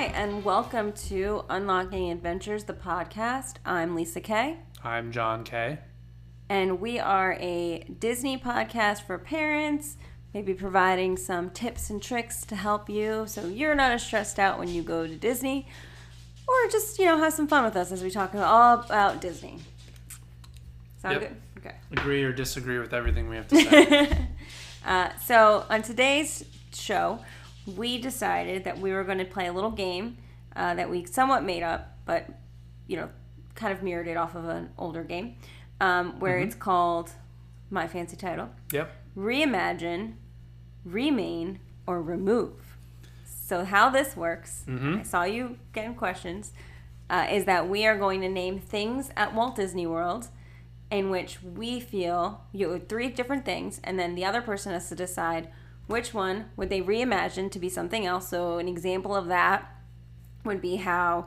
Hi, and welcome to Unlocking Adventures, the podcast. I'm Lisa Kay. I'm John Kay. And we are a Disney podcast for parents, maybe providing some tips and tricks to help you so you're not as stressed out when you go to Disney. Or just, have some fun with us as we talk all about Disney. Sound good? Okay. Agree or disagree with everything we have to say. So on today's show, we decided that we were going to play a little game that we somewhat made up, but, kind of mirrored it off of an older game, where it's called, my fancy title, Reimagine, Remain, or Remove. So how this works, I saw you getting questions, is that we are going to name things at Walt Disney World in which we feel, three different things, and then the other person has to decide which one would they reimagine to be something else. So an example of that would be how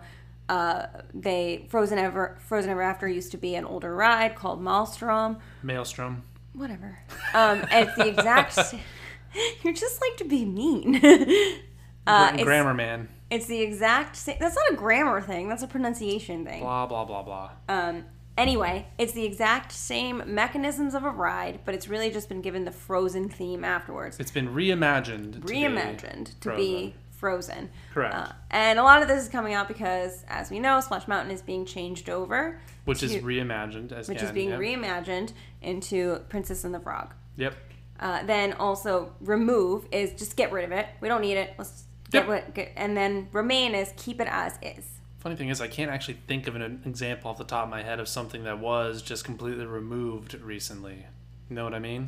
Frozen Ever After used to be an older ride called Maelstrom. Whatever. It's the exact... You're just like to be mean. Grammar man. It's the exact same... That's not a grammar thing. That's a pronunciation thing. Blah, blah, blah, blah. Anyway, it's the exact same mechanisms of a ride, but it's really just been given the Frozen theme afterwards. It's been reimagined to be Frozen. Correct. And a lot of this is coming out because, as we know, Splash Mountain is being changed over. Which is reimagined. Reimagined into Princess and the Frog. Yep. Then also remove is just get rid of it. We don't need it. Let's get rid of it. And then remain is keep it as is. Funny thing is, I can't actually think of an example off the top of my head of something that was just completely removed recently. You know what I mean?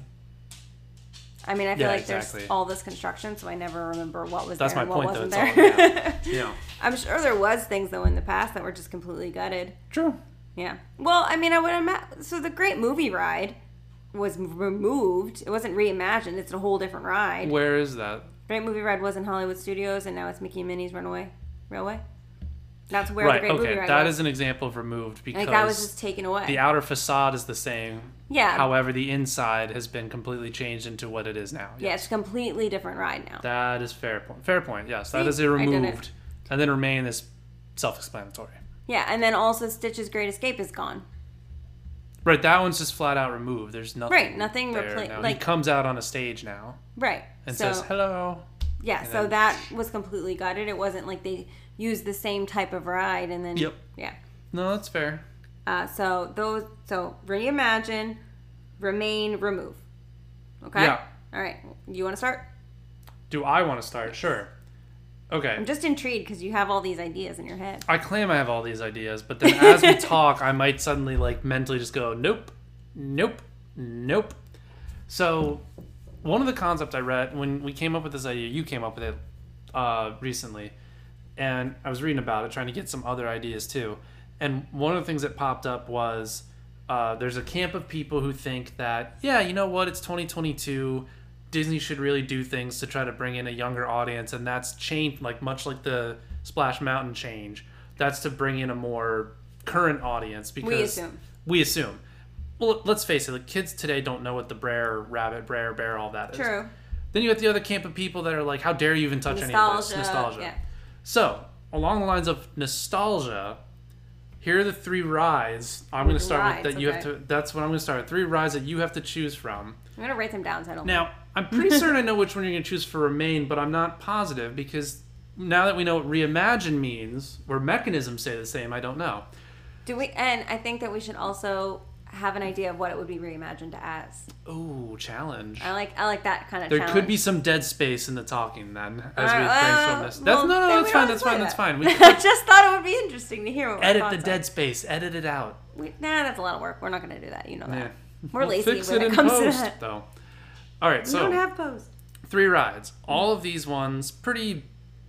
I mean, I feel like there's all this construction, so I never remember what was That's there and what point, wasn't though. there. Yeah. I'm sure there was things, though, in the past that were just completely gutted. True. Yeah. Well, I mean, I would imagine... So the Great Movie Ride was removed. It wasn't reimagined. It's a whole different ride. Where is that? Great Movie Ride was in Hollywood Studios, and now it's Mickey and Minnie's Runaway Railway. That's where the Great Movie Ride that was. is an example of removed because that was just taken away. The outer facade is the same. Yeah. However, the inside has been completely changed into what it is now. Yeah, it's a completely different ride now. That is fair point. Fair point, yes. That is a removed. And then remain is self-explanatory. Yeah, and then also Stitch's Great Escape is gone. Right, that one's just flat out removed. There's nothing. Right, nothing replaced. He comes out on a stage now. Right. And says hello. Yeah, so that was completely gutted. It wasn't like they used the same type of ride and then... Yep. Yeah. No, that's fair. So reimagine, remain, remove. Okay? Yeah. All right. You want to start? Do I want to start? Sure. Okay. I'm just intrigued because you have all these ideas in your head. I claim I have all these ideas, but then as we talk, I might suddenly mentally just go, nope, nope, nope. So one of the concepts I read when we came up with this idea, you came up with it recently, and I was reading about it, trying to get some other ideas too. And one of the things that popped up was there's a camp of people who think that, yeah, you know what, it's 2022. Disney should really do things to try to bring in a younger audience, and that's changed, much like the Splash Mountain change. That's to bring in a more current audience because we assume. Well, let's face it, the kids today don't know what the Brer Rabbit, Brer Bear, all that is. True. Then you have the other camp of people that are like, how dare you even touch any of this? Nostalgia. Yeah. So, along the lines of nostalgia, here are the 3 rides. I'm going to start with that you have to. That's what I'm going to start with. 3 rides that you have to choose from. I'm going to write them down so I don't... Now, I'm pretty certain I know which one you're going to choose for Remain, but I'm not positive because now that we know what reimagine means, or mechanisms say the same, I don't know. And I think that we should also have an idea of what it would be reimagined as. Ooh, challenge. I like that kind of there challenge. Could be some dead space in the talking then, as we brainstorm this. That's fine. I just thought it would be interesting to hear what edit the dead space. Edit it out. That's a lot of work. We're not going to do that. You know that. Yeah. We're we'll lazy fix when it it comes post, to that. Though. All right, so we don't have post. 3 rides. All of these ones pretty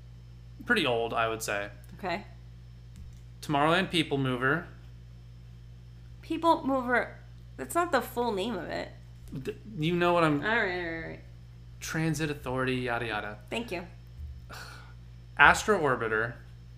old, I would say. Okay. Tomorrowland People Mover. People Mover. That's not the full name of it. You know what I'm... All right. Transit Authority, yada yada. Thank you. Astro Orbiter.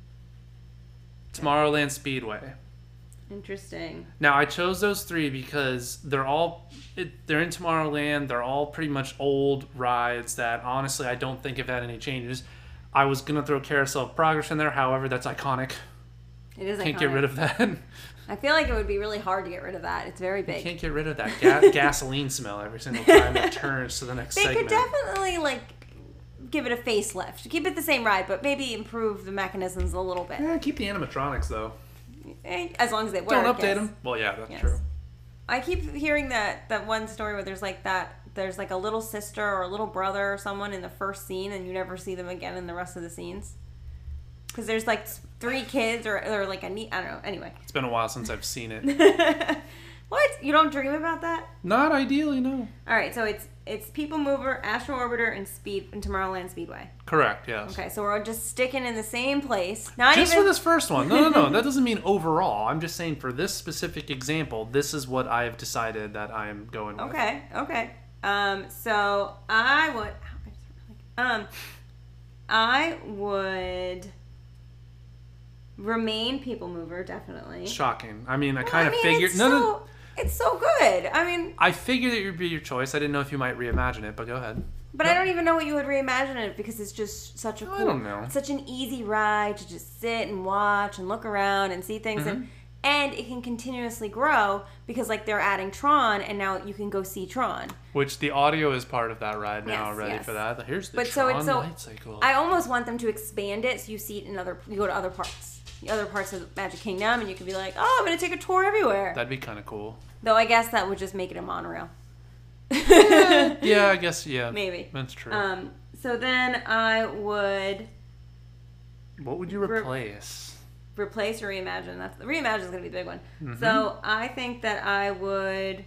Tomorrowland Speedway. Interesting. Now, I chose those 3 because they're in Tomorrowland. They're all pretty much old rides that, honestly, I don't think have had any changes. I was gonna throw Carousel of Progress in there. However, that's iconic. It is Can't iconic. get rid of that. I feel like it would be really hard to get rid of that. It's very big. Can't get rid of that gasoline smell every single time it turns to the next They segment. could definitely like give it a facelift. Keep it the same ride, but maybe improve the mechanisms a little bit. Yeah, keep the animatronics though. As long as they work. Don't update yes. them. Well, yeah, that's Yes. true. I keep hearing that one story where there's like a little sister or a little brother or someone in the first scene, and you never see them again in the rest of the scenes. Because there's like 3 kids or like I don't know. Anyway. It's been a while since I've seen it. What? You don't dream about that? Not ideally, no. All right, so it's People Mover, Astro Orbiter, and Tomorrowland Speedway. Correct, yes. Okay, so we're just sticking in the same place. Just for this first one. No. That doesn't mean overall. I'm just saying for this specific example, this is what I have decided that I am going with. Okay. So I would remain People Mover, definitely. Shocking. I mean, I kind of figured... It's so good. I mean... I figured it would be your choice. I didn't know if you might reimagine it, but go ahead. But I don't even know what you would reimagine it because it's just such a cool... I don't know. Such an easy ride to just sit and watch and look around and see things. Mm-hmm. And it can continuously grow because, like, they're adding Tron, and now you can go see Tron. Which the audio is part of that ride now. Yes, Ready yes. for that? Here's the But Tron light cycle. I almost want them to expand it so you see it in you go to other parts. The other parts of Magic Kingdom, and you can be like, oh, I'm going to take a tour everywhere. That'd be kind of cool. Though I guess that would just make it a monorail. Yeah, I guess, yeah. Maybe. That's true. So then I would... What would you replace? Replace or reimagine. Reimagine is going to be the big one. Mm-hmm. So I think that I would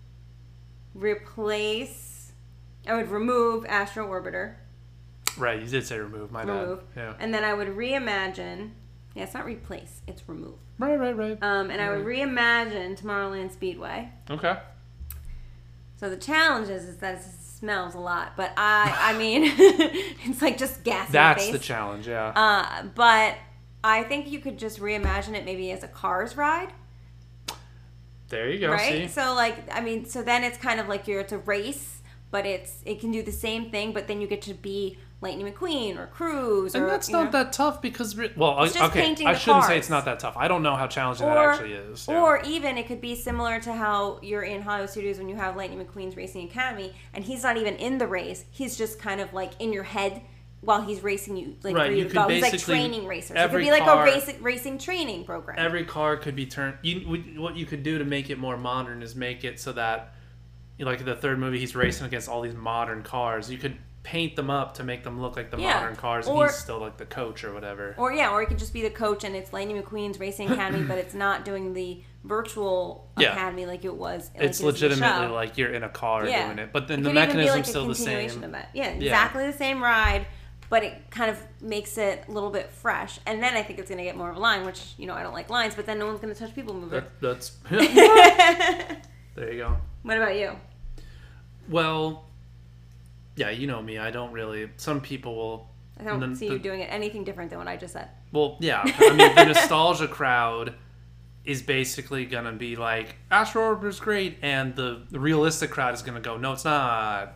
remove Astro Orbiter. Right, you did say remove. My bad. Yeah. And then I would reimagine. Yeah, it's not replace. It's remove. Right. And I would reimagine Tomorrowland Speedway. Okay. So the challenge is that it smells a lot, but I mean, it's like just gas in That's your face. the challenge, yeah. But I think you could just reimagine it maybe as a Cars ride. There you go. Right? See? So so then it's kind of like it's a race, but it can do the same thing, but then you get to be Lightning McQueen or Cruise. And that's not that tough because, it's just painting I the shouldn't say cars. it's not that tough. I don't know how challenging that actually is. Yeah. Or even it could be similar to how you're in Hollywood Studios when you have Lightning McQueen's Racing Academy, and he's not even in the race. He's just kind of like in your head while he's racing you, like right, for you to go. He's like training racers. It could be like a racing training program. Every car could be turned. What you could do to make it more modern is make it so that, like in the third movie, he's racing against all these modern cars. You could paint them up to make them look like the modern cars, and he's still like the coach or whatever. Or it could just be the coach, and it's Lightning McQueen's Racing Academy, but it's not doing the virtual academy like it was. It's legitimately like you're in a car doing it, but then the mechanism's still the same. Yeah, exactly the same ride, but it kind of makes it a little bit fresh. And then I think it's going to get more of a line, which I don't like lines, but then no one's going to touch People Mover. That's there you go. What about you? Well, yeah, you know me. I don't really. Some people will. I don't see you doing it anything different than what I just said. Well, yeah. I mean, the nostalgia crowd is basically going to be like, Astro Orbiter's great, and the realistic crowd is going to go, no, it's not.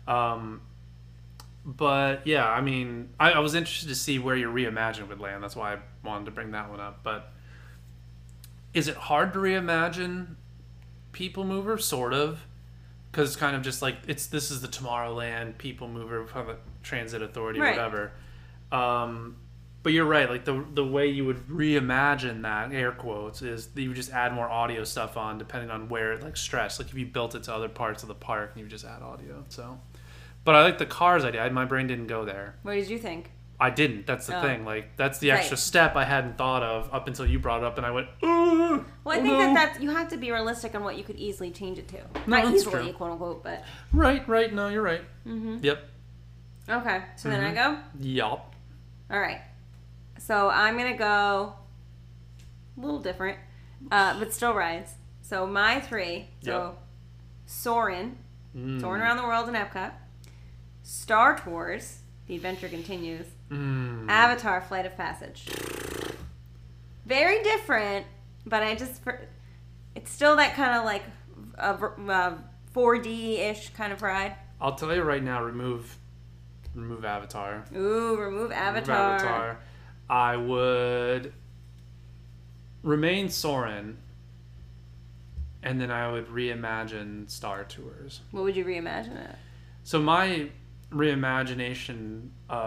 But, yeah, I mean, I was interested to see where your reimagine would land. That's why I wanted to bring that one up. But is it hard to reimagine People Mover? Sort of. Because it's kind of just like, this is the Tomorrowland People Mover Transit Authority, right. Whatever. But you're right. Like the way you would reimagine that, air quotes, is that you would just add more audio stuff on depending on where it stressed. Like if you built it to other parts of the park and you would just add audio. So, but I like the Cars idea. My brain didn't go there. What did you think? I didn't. That's the thing. Like that's the extra step I hadn't thought of up until you brought it up, and I went. Well, I think that's you have to be realistic on what you could easily change it to. No, Not easily, true. quote unquote, but. Right. No, you're right. Mm-hmm. Yep. Okay, so then I go. Yup. All right. So I'm gonna go a little different, but still rides. So my 3. So Soarin', Soarin' Around the World in Epcot, Star Tours, The Adventure Continues, Avatar: Flight of Passage. Very different, but it's still that kind of like a 4D-ish kind of ride. I'll tell you right now, remove remove Avatar. Ooh, remove Avatar. Remove Avatar. I would remain Soarin', and then I would reimagine Star Tours. What would you reimagine it? So my reimagining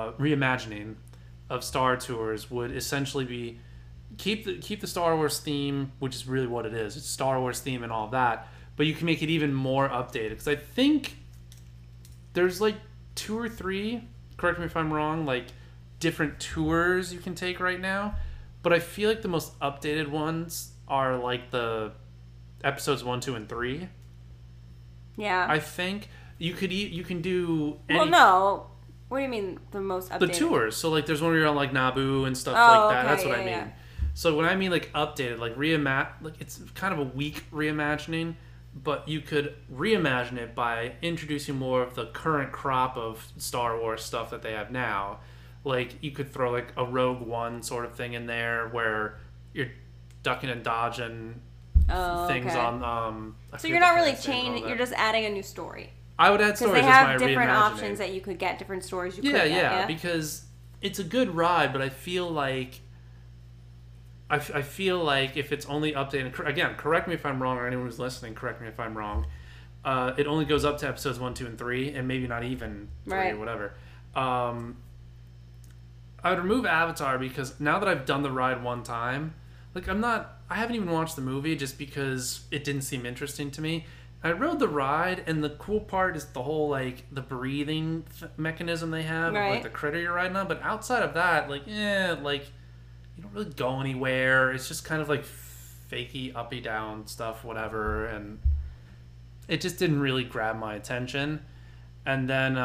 of Star Tours would essentially be keep the Star Wars theme, which is really what it is. It's Star Wars theme and all that, but you can make it even more updated. Because I think there's like 2 or 3, correct me if I'm wrong, like different tours you can take right now. But I feel like the most updated ones are like the episodes 1, 2, and 3. Yeah. I think you can do any, well, no. What do you mean the most updated? the tours. So like there's one where you're on like Naboo and stuff like that. Okay, That's what I mean. yeah. So when I mean like updated, like like it's kind of a weak reimagining, but you could reimagine it by introducing more of the current crop of Star Wars stuff that they have now. Like you could throw like a Rogue One sort of thing in there where you're ducking and dodging things okay. on. So you're not really changing. You're just adding a new story. I would add Because stories they as my have different reimagining. options that you could get, different stories you could get. Yeah, because it's a good ride, but I feel like I feel like if it's only updated, again, correct me if I'm wrong, or anyone who's listening, correct me if I'm wrong. It only goes up to episodes 1, 2, and 3, and maybe not even 3 right. or whatever. I would remove Avatar because now that I've done the ride one time, like I haven't even watched the movie just because it didn't seem interesting to me. I rode the ride, and the cool part is the whole like the breathing mechanism they have, right. like the critter you're riding on. But outside of that, like like you don't really go anywhere. It's just kind of like fakey uppy down stuff, whatever, and it just didn't really grab my attention. And then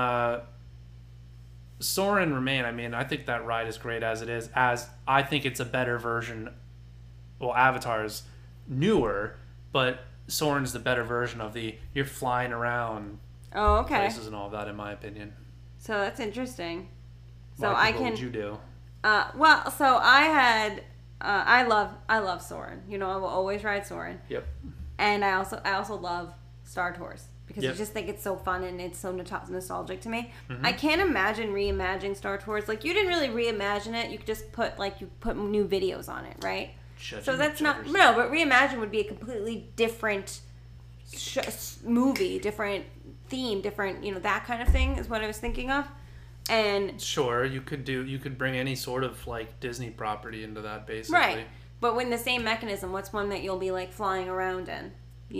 Soarin' Remain, I mean, I think that ride is great as it is. As I think it's a better version. Well, Avatar's newer, but Soarin's the better version of the you're flying around places and all of that, in my opinion. So that's interesting. So What would you do? Well, so I love Soarin'. You know, I will always ride Soarin'. Yep. And I also love Star Tours because Yep. I just think it's so fun and it's so nostalgic to me. Mm-hmm. I can't imagine reimagining Star Tours. Like you didn't really reimagine it. You could just put new videos on it, right? So that's not but reimagine would be a completely different movie, different theme, different that kind of thing is what I was thinking of. And sure, you could bring any sort of like Disney property into that basically. Right. But when the same mechanism, what's one that you'll be like flying around in,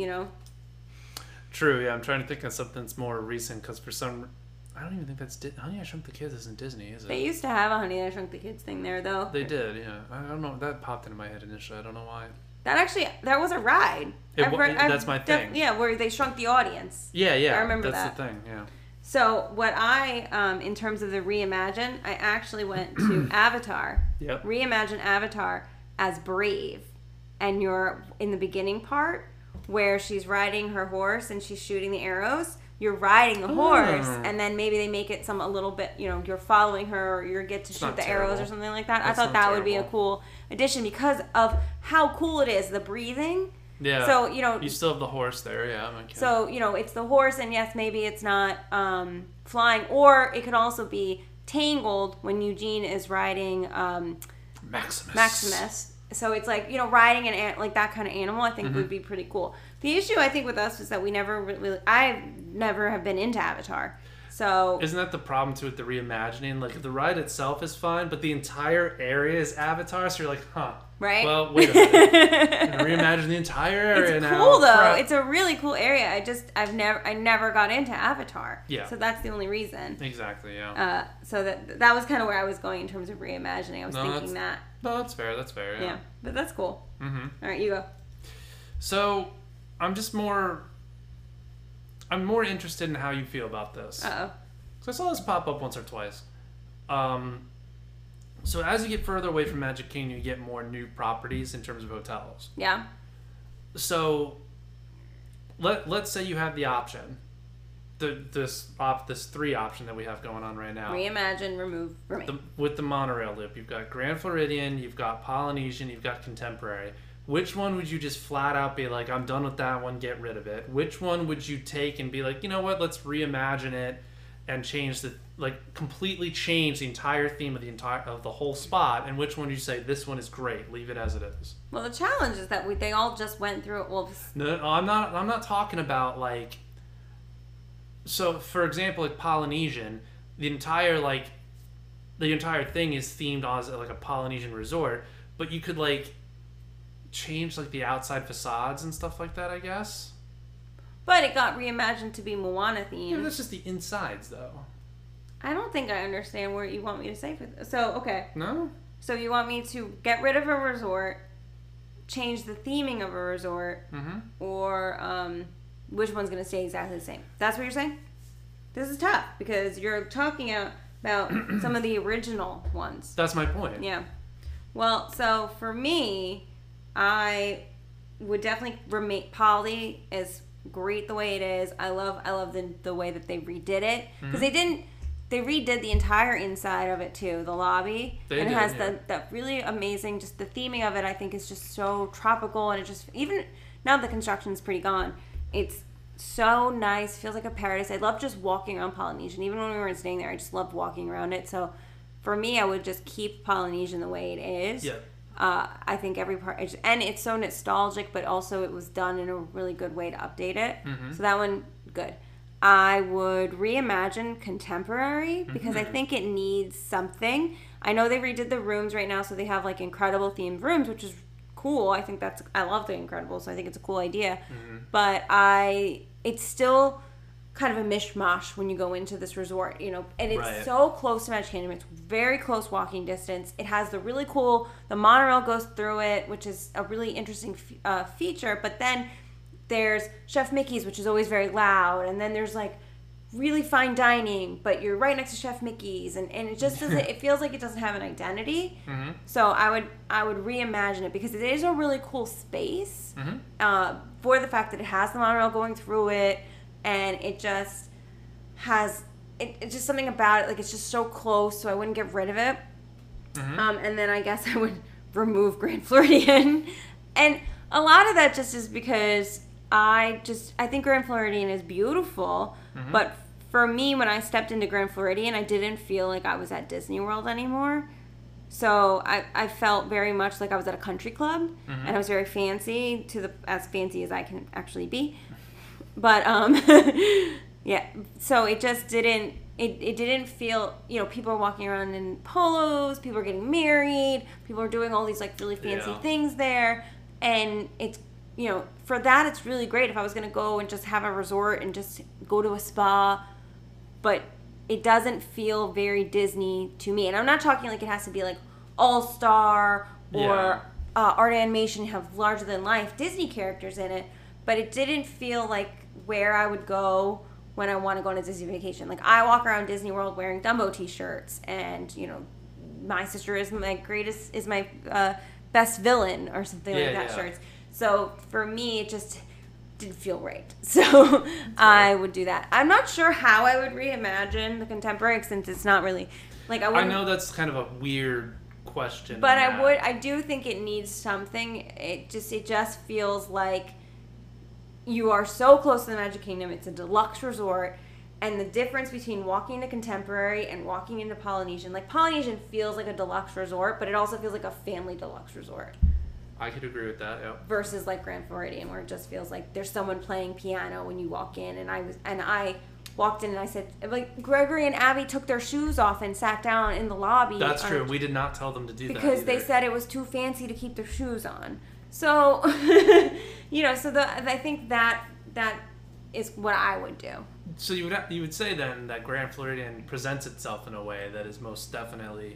True, yeah. I'm trying to think of something that's more recent because I don't even think that's Honey, I Shrunk the Kids isn't Disney, is it? They used to have a Honey, I Shrunk the Kids thing there, though. They did, yeah. I don't know. That popped into my head initially. I don't know why. That was a ride. That's my thing. Yeah, where they shrunk the audience. Yeah. I remember that's that. the thing, yeah. So what in terms of the reimagine, I actually went to Avatar. Yep. Reimagine Avatar as Brave. And you're in the beginning part where she's riding her horse and she's shooting the arrows. You're riding the horse, and then maybe they make it a little bit, you're following her, or you get to shoot the arrows or something like that. I thought that would be a cool addition because of how cool it is, the breathing. Yeah. So, you still have the horse there, yeah. Okay. So, it's the horse, and yes, maybe it's not flying, or it could also be Tangled when Eugene is riding Maximus. So it's like, riding like that kind of animal, I think would be pretty cool. The issue I think with us is that I never have been into Avatar. So isn't that the problem too with the reimagining? Like the ride itself is fine, but the entire area is Avatar, so you're like, huh. Right? Well, wait a minute. I'm gonna reimagine the entire area now. It's cool though. Crap. It's a really cool area. I never got into Avatar. Yeah. So that's the only reason. Exactly, yeah. So that was kind of where I was going in terms of reimagining. I was thinking that. No, that's fair. That's fair. Yeah, but that's cool. Mm-hmm. All right, you go. So, I'm more interested in how you feel about this. Uh-oh. So I saw this pop up once or twice. So as you get further away from Magic Kingdom, you get more new properties in terms of hotels. Yeah. So, let's say you have the option, this 3 option that we have going on right now. Reimagine, remove, remain. With the monorail loop, you've got Grand Floridian, you've got Polynesian, you've got Contemporary. Which one would you just flat out be like, I'm done with that one, get rid of it? Which one would you take and be like, you know what, let's reimagine it and completely change the entire theme of the whole spot? And which one do you say this one is great? Leave it as it is. Well, the challenge is that they all just went through it. Well, No, I'm not talking about like. So, for example, like Polynesian, the entire thing is themed as like a Polynesian resort, but you could like change like the outside facades and stuff like that, I guess. But it got reimagined to be Moana themed. Yeah, that's just the insides, though. I don't think I understand what you want me to say for this. So, okay. No? So you want me to get rid of a resort, change the theming of a resort, or which one's going to stay exactly the same? That's what you're saying? This is tough because you're talking about some of the original ones. That's my point. Yeah. Well, so for me, I would definitely remain Poly is great the way it is. I love the way that they redid it because they redid the entire inside of it too, the lobby. It has that really amazing, just the theming of it I think is just so tropical, and it just, even now the construction's pretty gone, it's so nice, feels like a paradise. I love just walking around Polynesian. Even when we weren't staying there, I just loved walking around it. So for me, I would just keep Polynesian the way it is. Yeah. I think every part, and it's so nostalgic, but also it was done in a really good way to update it. So that one, good. I would reimagine Contemporary because I think it needs something. I know they redid the rooms right now, so they have like incredible themed rooms, which is cool. I love the Incredibles, so I think it's a cool idea. But it's still kind of a mishmash when you go into this resort, and it's so close to Magic Kingdom. It's very close walking distance. It has the monorail goes through it, which is a really interesting feature. But then there's Chef Mickey's, which is always very loud, and then there's like really fine dining, but you're right next to Chef Mickey's, and it just doesn't. It feels like it doesn't have an identity. So I would reimagine it because it is a really cool space for the fact that it has the monorail going through it, and it just has it's just something about it, like it's just so close. So I wouldn't get rid of it. And then I guess I would remove Grand Floridian, and a lot of that just is because I think Grand Floridian is beautiful, but for me, when I stepped into Grand Floridian, I didn't feel like I was at Disney World anymore. So I felt very much like I was at a country club, and I was very fancy, as fancy as I can actually be. But yeah, so it just didn't. It didn't feel, people are walking around in polos, people are getting married, people are doing all these like really fancy things there, and it's, for that it's really great if I was going to go and just have a resort and just go to a spa, but it doesn't feel very Disney to me. And I'm not talking like it has to be like All-Star or art animation, have larger than life Disney characters in it, but it didn't feel like where I would go when I want to go on a Disney vacation. Like, I walk around Disney World wearing Dumbo t-shirts, and my sister is my best villain or something like that shirts. So for me, it just didn't feel right. So I would do that. I'm not sure how I would reimagine the Contemporary, since it's not really like I know that's kind of a weird question, but I do think it needs something. It just feels like you are so close to the Magic Kingdom. It's a deluxe resort, and the difference between walking to Contemporary and walking into Polynesian, like Polynesian feels like a deluxe resort, but it also feels like a family deluxe resort. I could agree with that, yeah. Versus like Grand Floridian, where it just feels like there's someone playing piano when you walk in, and I walked in and I said, like, Gregory and Abby took their shoes off and sat down in the lobby. That's true. We did not tell them to do that because they said it was too fancy to keep their shoes on. So, I think that is what I would do. So you would say then that Grand Floridian presents itself in a way that is most definitely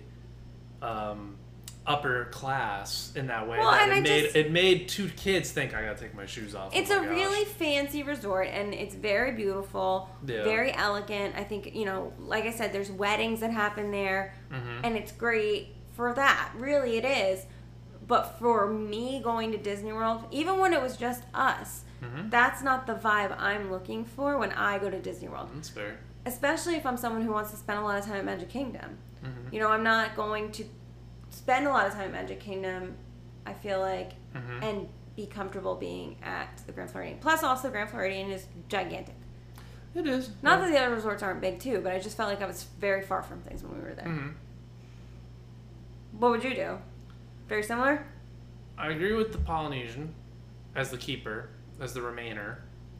upper class in that way. Well, and it made two kids think, I gotta take my shoes off. It's really fancy resort, and it's very beautiful, very elegant. I think, like I said, there's weddings that happen there, and it's great for that. Really, it is. But for me, going to Disney World, even when it was just us, that's not the vibe I'm looking for when I go to Disney World. That's fair. Especially if I'm someone who wants to spend a lot of time at Magic Kingdom. I'm not going to spend a lot of time at Magic Kingdom, I feel like, and be comfortable being at the Grand Floridian. Plus, also, Grand Floridian is gigantic. It is. Not that the other resorts aren't big too, but I just felt like I was very far from things when we were there. Mm-hmm. What would you do? Very similar? I agree with the Polynesian as the keeper, as the remainer.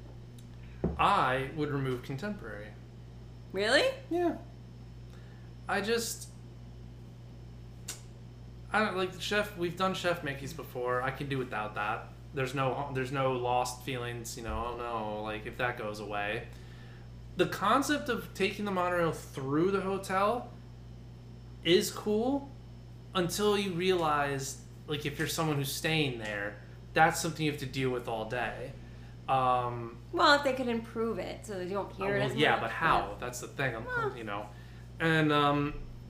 I would remove Contemporary. Really? Yeah. I don't like Chef. We've done Chef Mickey's before. I can do without that. There's no lost feelings. Oh no, like if that goes away. The concept of taking the monorail through the hotel is cool until you realize, like, if you're someone who's staying there, that's something you have to deal with all day. Well, if they could improve it so that you don't hear it as much. Yeah, but how? That's the thing. And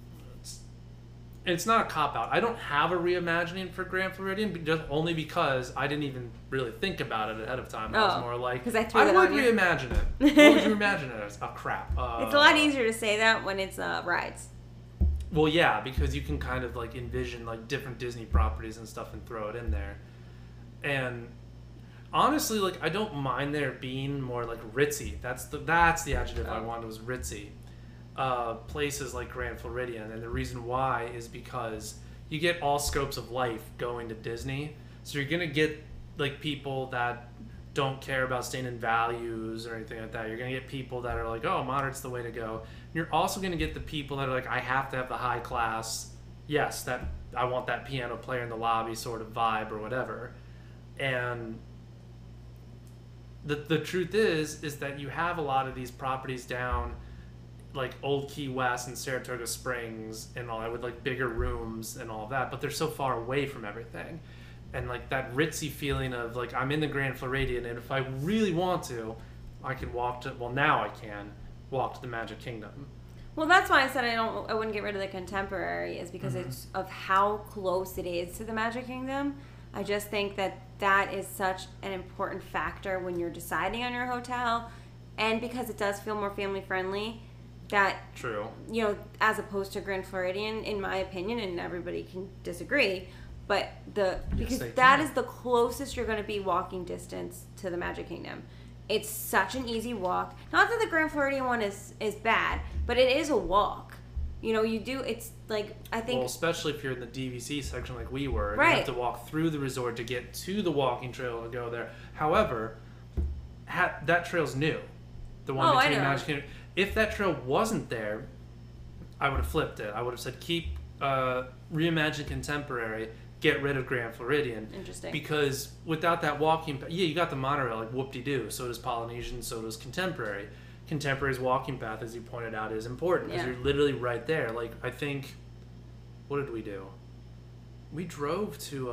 it's not a cop-out. I don't have a reimagining for Grand Floridian, just only because I didn't even really think about it ahead of time. I was more like, I would reimagine it. What would you imagine it as? Oh, crap. It's a lot easier to say that when it's rides. Well, yeah, because you can kind of like envision like different Disney properties and stuff and throw it in there. And honestly, like, I don't mind there being more like ritzy. That's the adjective I wanted, was ritzy. Places like Grand Floridian, and the reason why is because you get all scopes of life going to Disney, so you're gonna get like people that don't care about staying in values or anything like that. You're gonna get people that are like, oh, moderate's the way to go. And you're also gonna get the people that are like, I have to have the high class, yes, that I want that piano player in the lobby sort of vibe or whatever. And the truth is that you have a lot of these properties down like Old Key West and Saratoga Springs and all that, with like bigger rooms and all of that, but they're so far away from everything. And like that ritzy feeling of like, I'm in the Grand Floridian, and if I really want to, I can walk to, well, now I can walk to the Magic Kingdom. Well, that's why I said I wouldn't get rid of the Contemporary, is because it's of how close it is to the Magic Kingdom. I just think that is such an important factor when you're deciding on your hotel, and because it does feel more family friendly. That, true, as opposed to Grand Floridian, in my opinion, and everybody can disagree, but because that is the closest you're going to be walking distance to the Magic Kingdom. It's such an easy walk. Not that the Grand Floridian one is bad, but it is a walk. It's like, I think... Well, especially if you're in the DVC section like we were. Right. You have to walk through the resort to get to the walking trail to go there. However, that trail's new. The one between Magic Kingdom. If that trail wasn't there, I would have flipped it. I would have said, keep reimagine Contemporary, get rid of Grand Floridian. Interesting. Because without that walking... Yeah, you got the monorail, like whoop-de-doo. So does Polynesian, so does Contemporary. Contemporary's walking path, as you pointed out, is important because you're literally right there. Like, I think, what did we do? We drove to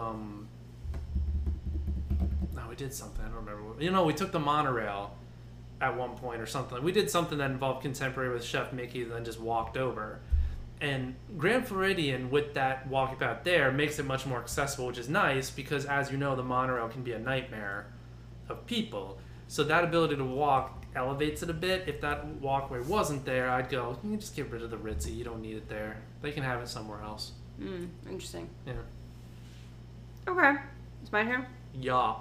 no, we did something. I don't remember. We took the monorail at one point or something. We did something that involved Contemporary with Chef Mickey, and then just walked over. And Grand Floridian, with that walking path there, makes it much more accessible, which is nice because, as you know, the monorail can be a nightmare of people. So that ability to walk elevates it a bit. If that walkway wasn't there, I'd go, you can just get rid of the ritzy. You don't need it there. They can have it somewhere else. Interesting. Yeah. Okay. It's my turn? Yeah.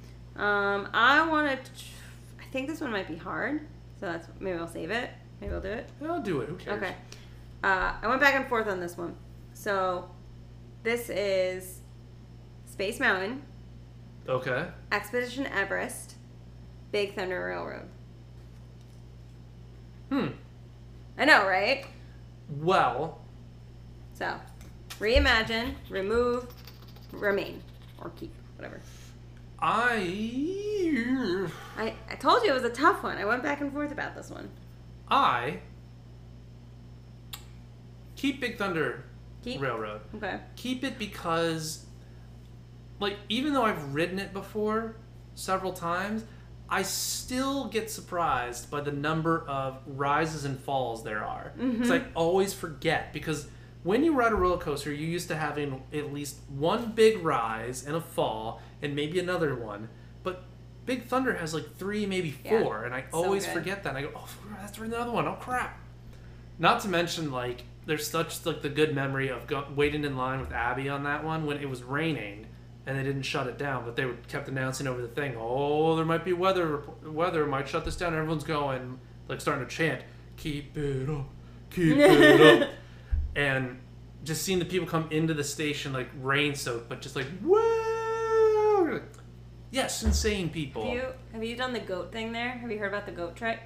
I think this one might be hard, so maybe I'll save it. Maybe I'll do it. I'll do it. Who cares? Okay. I went back and forth on this one. So, this is Space Mountain. Okay. Expedition Everest. Big Thunder Railroad. I know, right? Well. So, reimagine, remove, remain, or keep, whatever. I told you it was a tough one. I went back and forth about this one. Keep Big Thunder Railroad. Okay. Keep it because, like, even though I've ridden it before several times, I still get surprised by the number of rises and falls there are. Because I always forget. Because when you ride a roller coaster, you're used to having at least one big rise and a fall, and maybe another one. But Big Thunder has like 3, maybe 4, and I always forget that. And I go, oh, that's another one. Oh, crap. Not to mention, like, there's such like the good memory of waiting in line with Abby on that one when it was raining. And they didn't shut it down, but kept announcing over the thing, oh, there might be weather might shut this down. And everyone's going, like starting to chant, "Keep it up, keep it up," and just seeing the people come into the station like rain soaked, but just like whoa, like, yes, insane people. Have you done the goat thing there? Have you heard about the goat trick?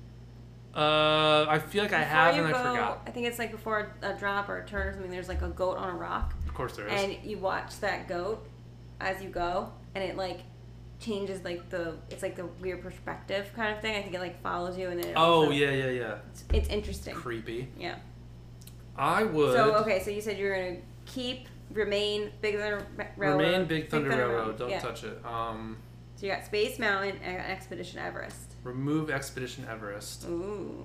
I feel like I have and I forgot. I think it's like before a drop or a turn or something. There's like a goat on a rock. Of course there is. And you watch that goat as you go, and it like changes like it's like the weird perspective kind of thing. I think it like follows you and then. Yeah. It's interesting. Creepy. Yeah. I would. So so you said you're gonna remain Big Thunder Railroad. Remain Big Thunder Railroad. Don't touch it. So you got Space Mountain and Expedition Everest. Remove Expedition Everest. Ooh.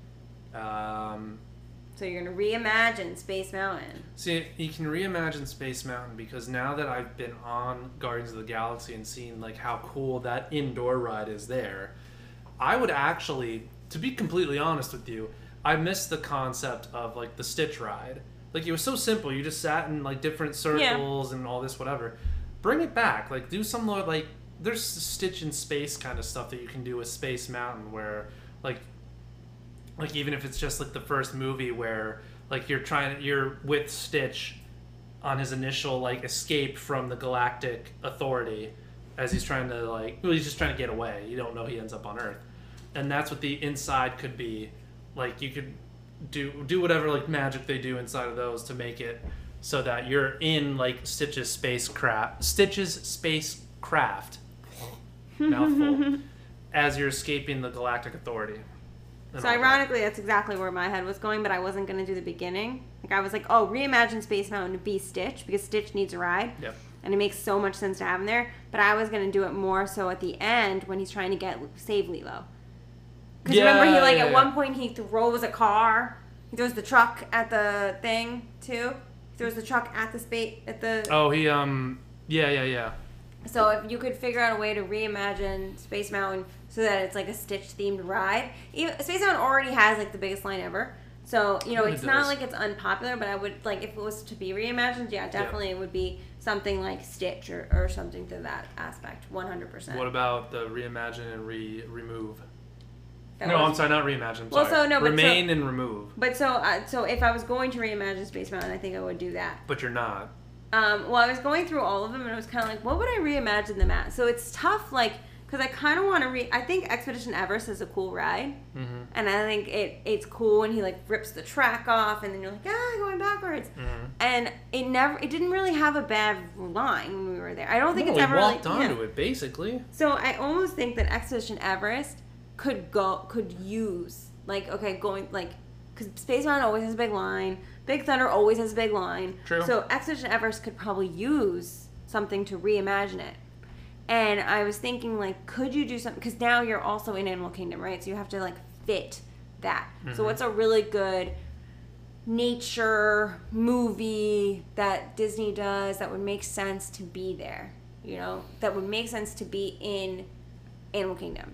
So you're gonna reimagine Space Mountain. See, you can reimagine Space Mountain because now that I've been on Guardians of the Galaxy and seen like how cool that indoor ride is there, I would actually, to be completely honest with you, I miss the concept of like the Stitch ride. Like it was so simple. You just sat in like different circles and all this whatever. Bring it back. Like do some more like there's Stitch in space kind of stuff that you can do with Space Mountain where like even if it's just like the first movie where like you're with Stitch on his initial like escape from the Galactic Authority as he's trying to he's just trying to get away. You don't know he ends up on Earth. And that's what the inside could be. Like you could do whatever like magic they do inside of those to make it so that you're in like Stitch's spacecraft mouthful as you're escaping the Galactic Authority. So ironically, that's exactly where my head was going, but I wasn't going to do the beginning. Like I was like, oh, reimagine Space Mountain to be Stitch because Stitch needs a ride. Yep. And it makes so much sense to have him there. But I was going to do it more so at the end when he's trying to save Lilo. Because remember, he at one point he throws a car. He throws the truck at the thing too. He throws the truck at the Oh, yeah. So if you could figure out a way to reimagine Space Mountain so that it's like a Stitch themed ride. Space Mountain already has like the biggest line ever. So, it's not like it's unpopular, but I would like if it was to be reimagined, definitely it would be something like Stitch or something to that aspect, 100%. What about the reimagine and remove? I'm sorry, not reimagine. Remain and remove. But so if I was going to reimagine Space Mountain, I think I would do that. But you're not. Well, I was going through all of them, and I was kind of like, what would I reimagine them at? So it's tough, like, because I kind of want to I think Expedition Everest is a cool ride. Mm-hmm. And I think it's cool when he, like, rips the track off, and then you're like, going backwards. Mm-hmm. And it didn't really have a bad line when we were there. I don't think it's ever really... walked onto it, basically. So I almost think that Expedition Everest could use, like, because Space Mountain always has a big line. Big Thunder always has a big line. True. So Expedition Everest could probably use something to reimagine it. And I was thinking, like, could you do something? Because now you're also in Animal Kingdom, right? So you have to, like, fit that. Mm-hmm. So what's a really good nature movie that Disney does that would make sense to be there? That would make sense to be in Animal Kingdom.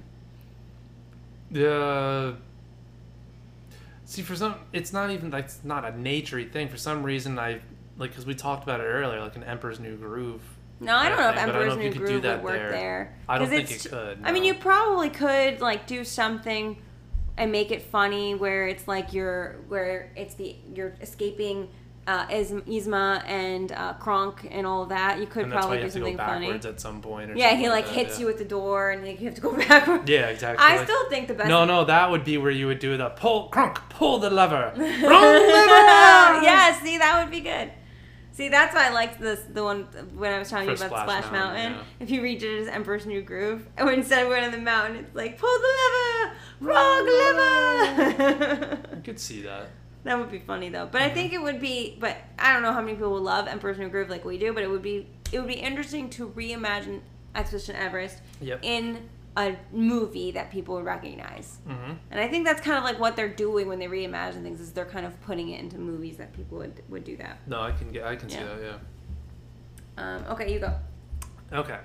See, for some, it's not even like it's not a naturey thing. For some reason, because we talked about it earlier, like an Emperor's New Groove. No, I don't know if Emperor's New Groove would work there. I don't think it could. No. I mean, you probably could like do something and make it funny where it's like you're escaping Yzma and Kronk and all of that. You could probably do something funny. At some point. He like hits you with the door and you have to go backwards. Yeah, exactly. I still think the best. No, that would be where you would do the Kronk, pull the lever. Wrong lever. Yeah, see, that would be good. See, that's why I liked the one when I was telling you about Splash Mountain. Yeah. If you read it as Emperor's New Groove, and instead of going on the mountain, it's like pull the lever, wrong lever. I could see that. That would be funny though. But I think it would be. But I don't know how many people will love Emperor's New Groove like we do. But it would be interesting to reimagine Expedition Everest in a movie that people would recognize. Mm-hmm. And I think that's kind of like what they're doing when they reimagine things. Is they're kind of putting it into movies that people would do that. No, I can see that. Yeah. Okay, you go. Okay.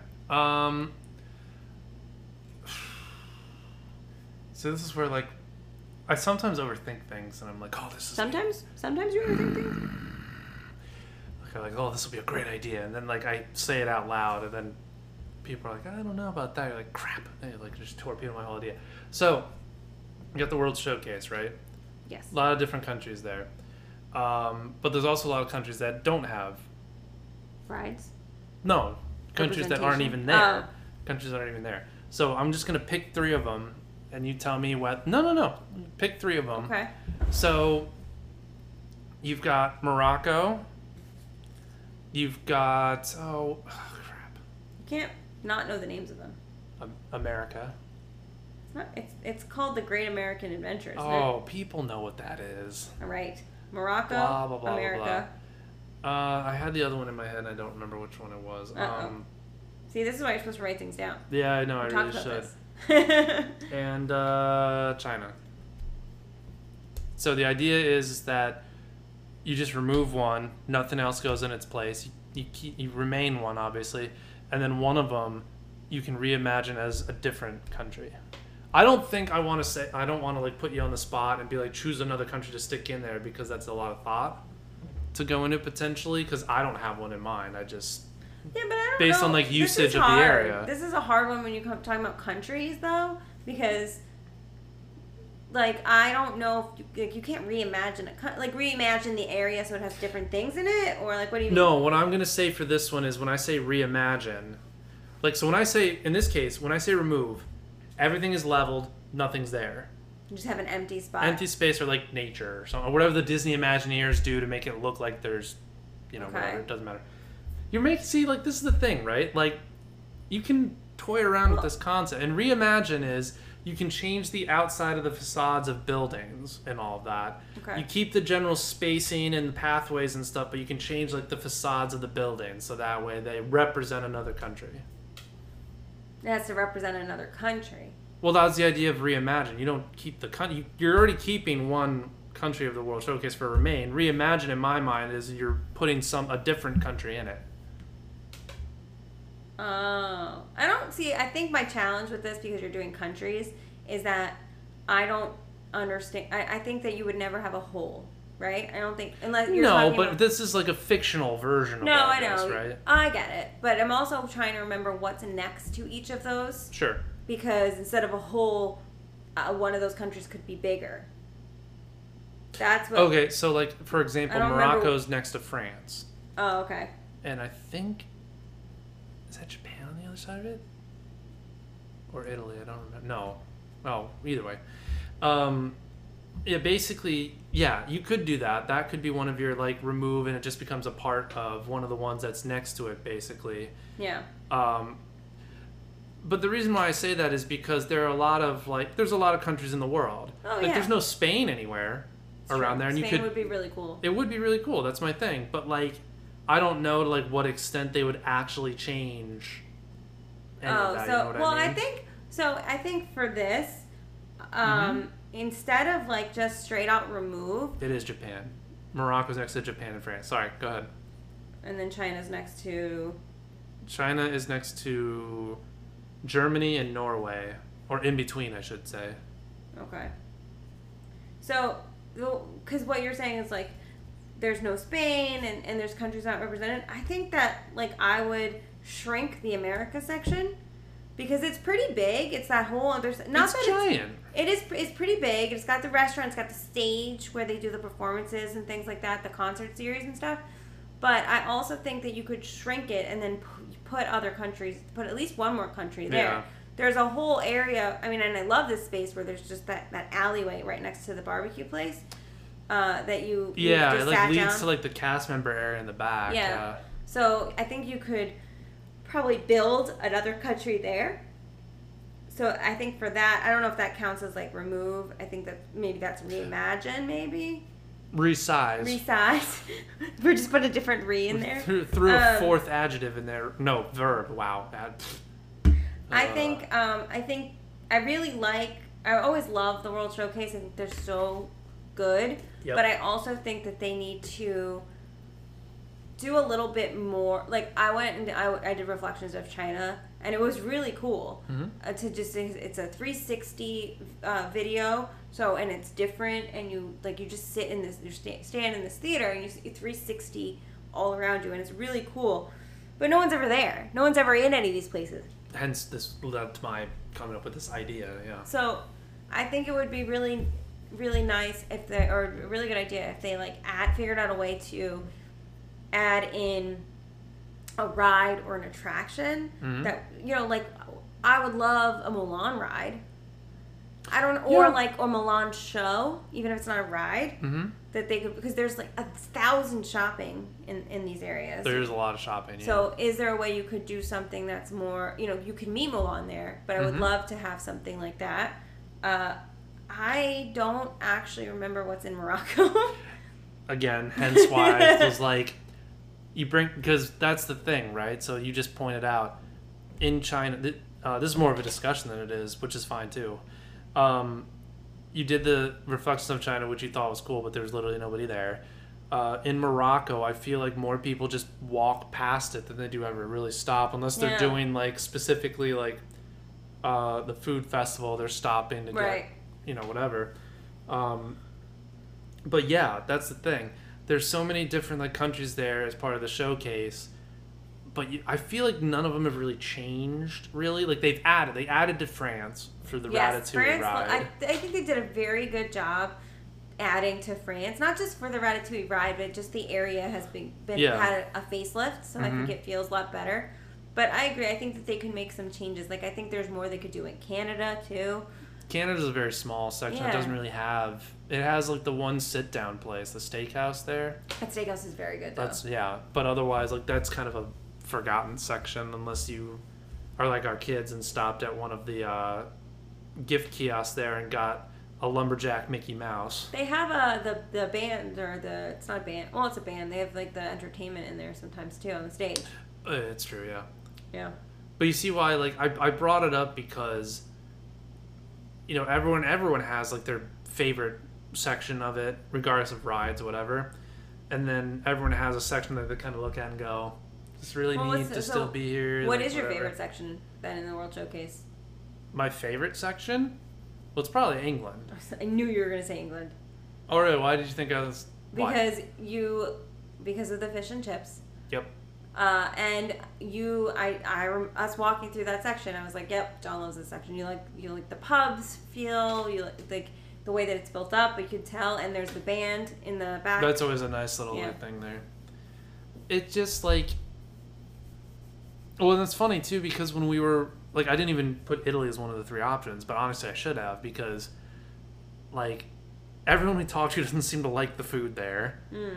So this is where like. I sometimes overthink things, and I'm like, oh, this is... Sometimes you overthink things? Like, oh, this will be a great idea. And then, like, I say it out loud, and then people are like, I don't know about that. You're like, crap. And like, just torpedo my whole idea. So, You got the World Showcase, right? Yes. A lot of different countries there. But there's also a lot of countries that don't have. Rides? No. Countries that aren't even there. Oh. Countries that aren't even there. So I'm just going to pick 3 of them, and you tell me what... No. Pick 3 of them. Okay. So you've got Morocco. You've got... Oh, crap. You can't not know the names of them. America. It's called the Great American Adventure, isn't it? Oh, people know what that is. All right. Morocco, Blah, blah, blah, America. I had the other one in my head, and I don't remember which one it was. See, this is why you're supposed to write things down. Yeah, I know, I We really talked should. about this. And China. So the idea is that you just remove one, nothing else goes in its place. You remain one, obviously, and then one of them you can reimagine as a different country. I don't think I want to like put you on the spot and be like, choose another country to stick in there, because that's a lot of thought to go into potentially, because I don't have one in mind. I just... Yeah, but I don't based know. on like usage of hard. the area. This is a hard one when you come talking about countries, though, because like I don't know if you can't reimagine reimagine the area so it has different things in it, or like what do you mean? No, what I'm gonna say for this one is when I say reimagine, like so when I say in this case when I say remove, everything is leveled, nothing's there. You just have an empty spot. Empty space or like nature or something, or whatever the Disney Imagineers do to make it look like there's, whatever, it doesn't matter. See, like, this is the thing, right? Like, you can toy around with this concept. And reimagine is you can change the outside of the facades of buildings and all of that. Okay. You keep the general spacing and the pathways and stuff, but you can change, like, the facades of the buildings so that way they represent another country. It has to represent another country. Well, that was the idea of reimagine. You don't keep the country. You're already keeping one country of the World Showcase for Remain. Reimagine, in my mind, is you're putting a different country in it. Oh, I think my challenge with this, because you're doing countries, is that I don't understand. I think that you would never have a whole, right? I don't think, unless you're talking about, this is like a fictional version of all I this, know. right? I get it. But I'm also trying to remember what's next to each of those. Sure. Because instead of a whole, one of those countries could be bigger. That's what... Okay, so like, for example, Morocco's next to France. Oh, okay. And I think... Is that Japan on the other side of it? Or Italy? I don't remember. No. Oh, either way. Yeah, basically, yeah, you could do that. That could be one of your, like, remove, and it just becomes a part of one of the ones that's next to it, basically. Yeah. But the reason why I say that is because there are a lot of, like, there's a lot of countries in the world. Oh, like, yeah. There's no Spain anywhere around there. And Spain would be really cool. It would be really cool. That's my thing. But, like, I don't know to, like, what extent they would actually change any of that, you know what I mean? I think for this, instead of, like, just straight out remove... It is Japan. Morocco's next to Japan and France. Sorry, go ahead. And then China's next to... China is next to Germany and Norway. Or in between, I should say. Okay. So, because what you're saying is, like, there's no Spain and there's countries not represented. I think that, like, I would shrink the America section because it's pretty big. It's that whole other... It's giant. It's pretty big. It's got the restaurant. It's got the stage where they do the performances and things like that, the concert series and stuff. But I also think that you could shrink it and then put other countries, put at least one more country there. Yeah. There's a whole area, I mean, and I love this space where there's just that alleyway right next to the barbecue place that you yeah, just it like sat leads down. to like the cast member area in the back. Yeah. So I think you could probably build another country there. So I think for that, I don't know if that counts as like remove. I think that maybe that's reimagine, maybe. Resize. We're just put a different in there. Threw a fourth adjective in there. No, verb. Wow. I think I really like. I always love the World Showcase. I think they're so good. Yep. But I also think that they need to do a little bit more. Like I went and I did reflections of China, and it was really cool. Mm-hmm. It's a 360 video. So and it's different, and you just sit in this. You stand in this theater, and you see 360 all around you, and it's really cool. But no one's ever there. No one's ever in any of these places. Hence, this led to my coming up with this idea. Yeah. So, I think it would be really, really nice if they, or a really good idea if they like figured out a way to add in a ride or an attraction that, you know, like I would love a Mulan ride. I don't, or like a Mulan show, even if it's not a ride, that they could, because there's like 1,000 shopping in these areas. There's a lot of shopping. Yeah. So is there a way you could do something that's more, you know, you could meet Mulan there, but I would love to have something like that. I don't actually remember what's in Morocco. Again, hence why it was like, you bring, because that's the thing, right? So you just pointed out, in China, this is more of a discussion than it is, which is fine too. You did the Reflections of China, which you thought was cool, but there was literally nobody there. In Morocco, I feel like more people just walk past it than they do ever really stop, unless they're doing like specifically like the food festival. They're stopping to get, you know, whatever. But yeah, that's the thing. There's so many different like countries there as part of the showcase. But I feel like none of them have really changed, really. Like, they added to France for the Ratatouille France, ride. I think they did a very good job adding to France. Not just for the Ratatouille ride, but just the area has had a facelift, so I think it feels a lot better. But I agree. I think that they can make some changes. Like, I think there's more they could do in Canada, too. Canada's a very small section. It doesn't really have... It has, like, the one sit-down place, the steakhouse there. That steakhouse is very good, though. But otherwise, like, that's kind of a forgotten section unless you are like our kids and stopped at one of the gift kiosks there and got a lumberjack Mickey Mouse. They have the band, or it's not a band, well, it's a band. They have like the entertainment in there sometimes too on the stage. It's true, yeah. But you see why, like, I brought it up because, you know, everyone has like their favorite section of it, regardless of rides or whatever, and then everyone has a section that they kind of look at and go, this really needs to still be here. What is your favorite section then in the World Showcase? My favorite section? Well, it's probably England. I knew you were going to say England. Oh, really? Why did you think I was... Because of the fish and chips. Yep. And us walking through that section, I was like, yep, John loves this section. You like the pubs feel, you like the way that it's built up, you can tell, and there's the band in the back. That's always a nice little thing there. It's just like... Well, and it's funny, too, because when we were... Like, I didn't even put Italy as one of the 3 options, but honestly, I should have, because, like, everyone we talked to doesn't seem to like the food there.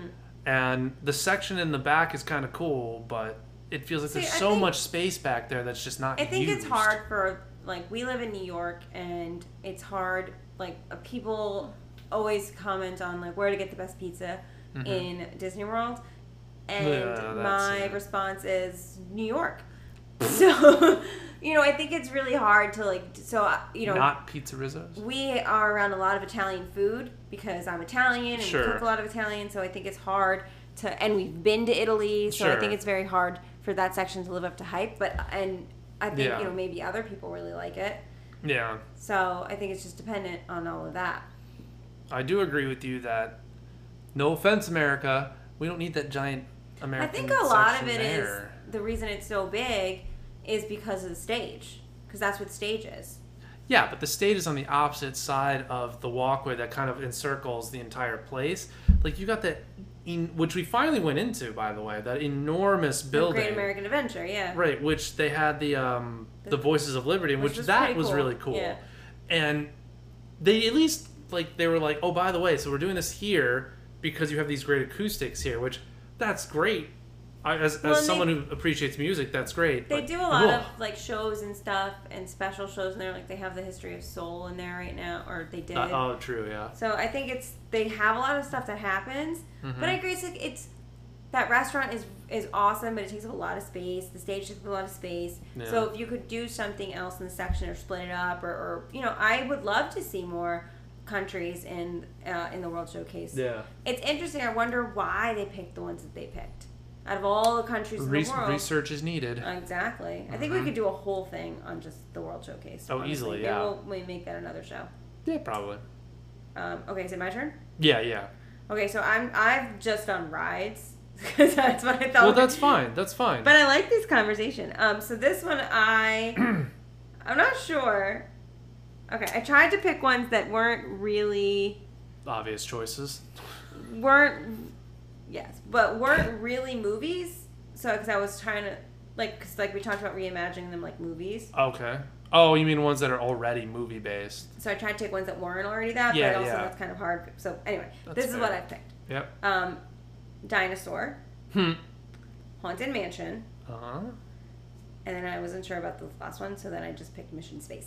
And the section in the back is kind of cool, but it feels like there's so much space back there that's just not used. I think it's hard for, like, we live in New York, and it's hard, like, people always comment on, like, where to get the best pizza in Disney World. And my response is New York. So, you know, I think it's really hard to, like, you know... Not Pizza Rizzo's? We are around a lot of Italian food because I'm Italian and we cook a lot of Italian, so I think it's hard to... And we've been to Italy, so I think it's very hard for that section to live up to hype. And I think, you know, maybe other people really like it. Yeah. So I think it's just dependent on all of that. I do agree with you that, no offense, America, we don't need that giant American section there. I think a lot of it is... The reason it's so big is because of the stage. Because that's what the stage is. Yeah, but the stage is on the opposite side of the walkway that kind of encircles the entire place. Like, you got that, which we finally went into, by the way, that enormous building. The Great American Adventure, yeah. Right, which they had the Voices of Liberty, which that was really cool. Yeah. And they at least, like, they were like, oh, by the way, so we're doing this here because you have these great acoustics here, which, that's great. As someone who appreciates music, that's great. They do a lot of like shows and stuff and special shows in there. Like they have the History of Soul in there right now, or they did. Oh, true, yeah. So I think they have a lot of stuff that happens. But I agree, it's that restaurant is awesome, but it takes up a lot of space. The stage takes up a lot of space. Yeah. So if you could do something else in the section or split it up, or you know, I would love to see more countries in the World Showcase. Yeah. It's interesting. I wonder why they picked the ones that they picked. Out of all the countries in the world. Research is needed. Exactly. I think we could do a whole thing on just the World Showcase. Oh, honestly. Easily, yeah. Maybe we'll make that another show. Yeah, probably. Okay, is it my turn? Yeah. Okay, so I've just done rides. Because that's what I thought. Well, that's fine. That's fine. But I like this conversation. So this one, I'm not sure. Okay, I tried to pick ones that weren't really Obvious choices. weren't really movies. So because I was trying to because we talked about reimagining them like movies. Okay. Oh, you mean ones that are already movie based? So I tried to take ones that weren't already that, Yeah, but also yeah. that's kind of hard. So anyway, That's this is fair. what I picked. Yep. Dinosaur, Hmm. Haunted Mansion, Uh huh. and then I wasn't sure about the last one, so then I just picked Mission Space.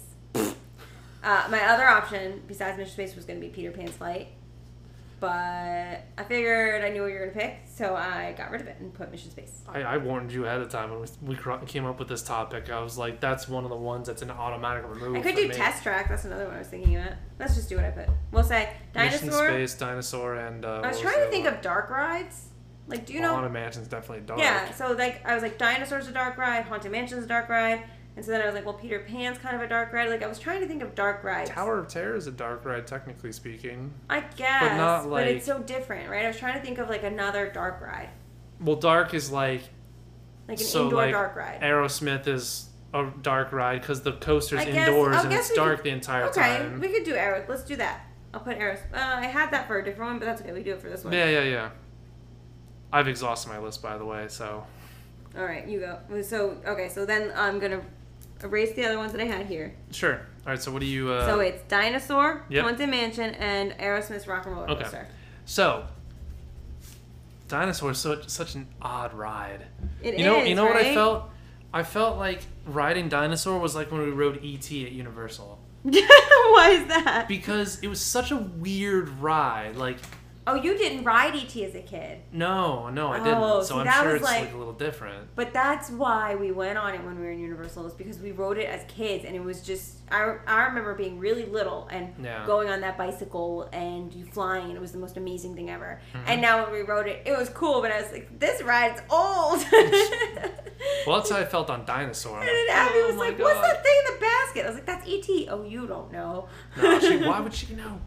My other option besides Mission Space was going to be Peter Pan's Flight, but I figured I knew what you were going to pick, so I got rid of it and put Mission Space. I warned you ahead of time when we came up with this topic. I was like, that's one of the ones that's an automatic remove. I could for do me. Test Track. That's another one I was thinking of. Let's just do what I put. We'll say Mission Dinosaur. Space, Dinosaur, and I was trying to think of dark rides. Like, do you know? Haunted Mansion's definitely dark. Yeah, so I was like, Dinosaur's a dark ride, Haunted Mansion's a dark ride, and so then I was like, well, Peter Pan's kind of a dark ride. Like, I was trying to think of dark rides. Tower of Terror is a dark ride, technically speaking. I guess, But not but like- it's so different, right? I was trying to think of like another dark ride, Well, dark is like like an so indoor like dark ride. Aerosmith is a dark ride because the coaster's I guess- indoors I and guess it's we dark could- the entire Okay, time. we could do Aero. Let's do that. I'll put Aero. I had that for a different one, but that's okay. We do it for this one. Yeah. I've exhausted my list, by the way, so. All right, you go. So then I'm gonna erase the other ones that I had here. Sure. All right, so what do you... So it's Dinosaur, Yep. Haunted Mansion, and Aerosmith's Rock and Roller Okay. Coaster. So, Dinosaur is such an odd ride. It is, You know what I right? felt? I felt like riding Dinosaur was like when we rode E.T. at Universal. Why is that? Because it was such a weird ride. Like, Oh, you didn't ride E.T. as a kid. no, I didn't. Oh, So see, I'm that sure was it's like- like a little different. But that's why we went on it when we were in Universal, is because we rode it as kids, and it was just, I remember being really little and Yeah. going on that bicycle and you flying, and it was the most amazing thing ever. Mm-hmm. And now when we rode it, it was cool, but I was like, this ride's old. Well, that's how I felt on Dinosaur. I'm And then like, Abby oh was my like, what's God. that thing in the basket? I was like, that's E.T. Oh, you don't know. No, why would she know?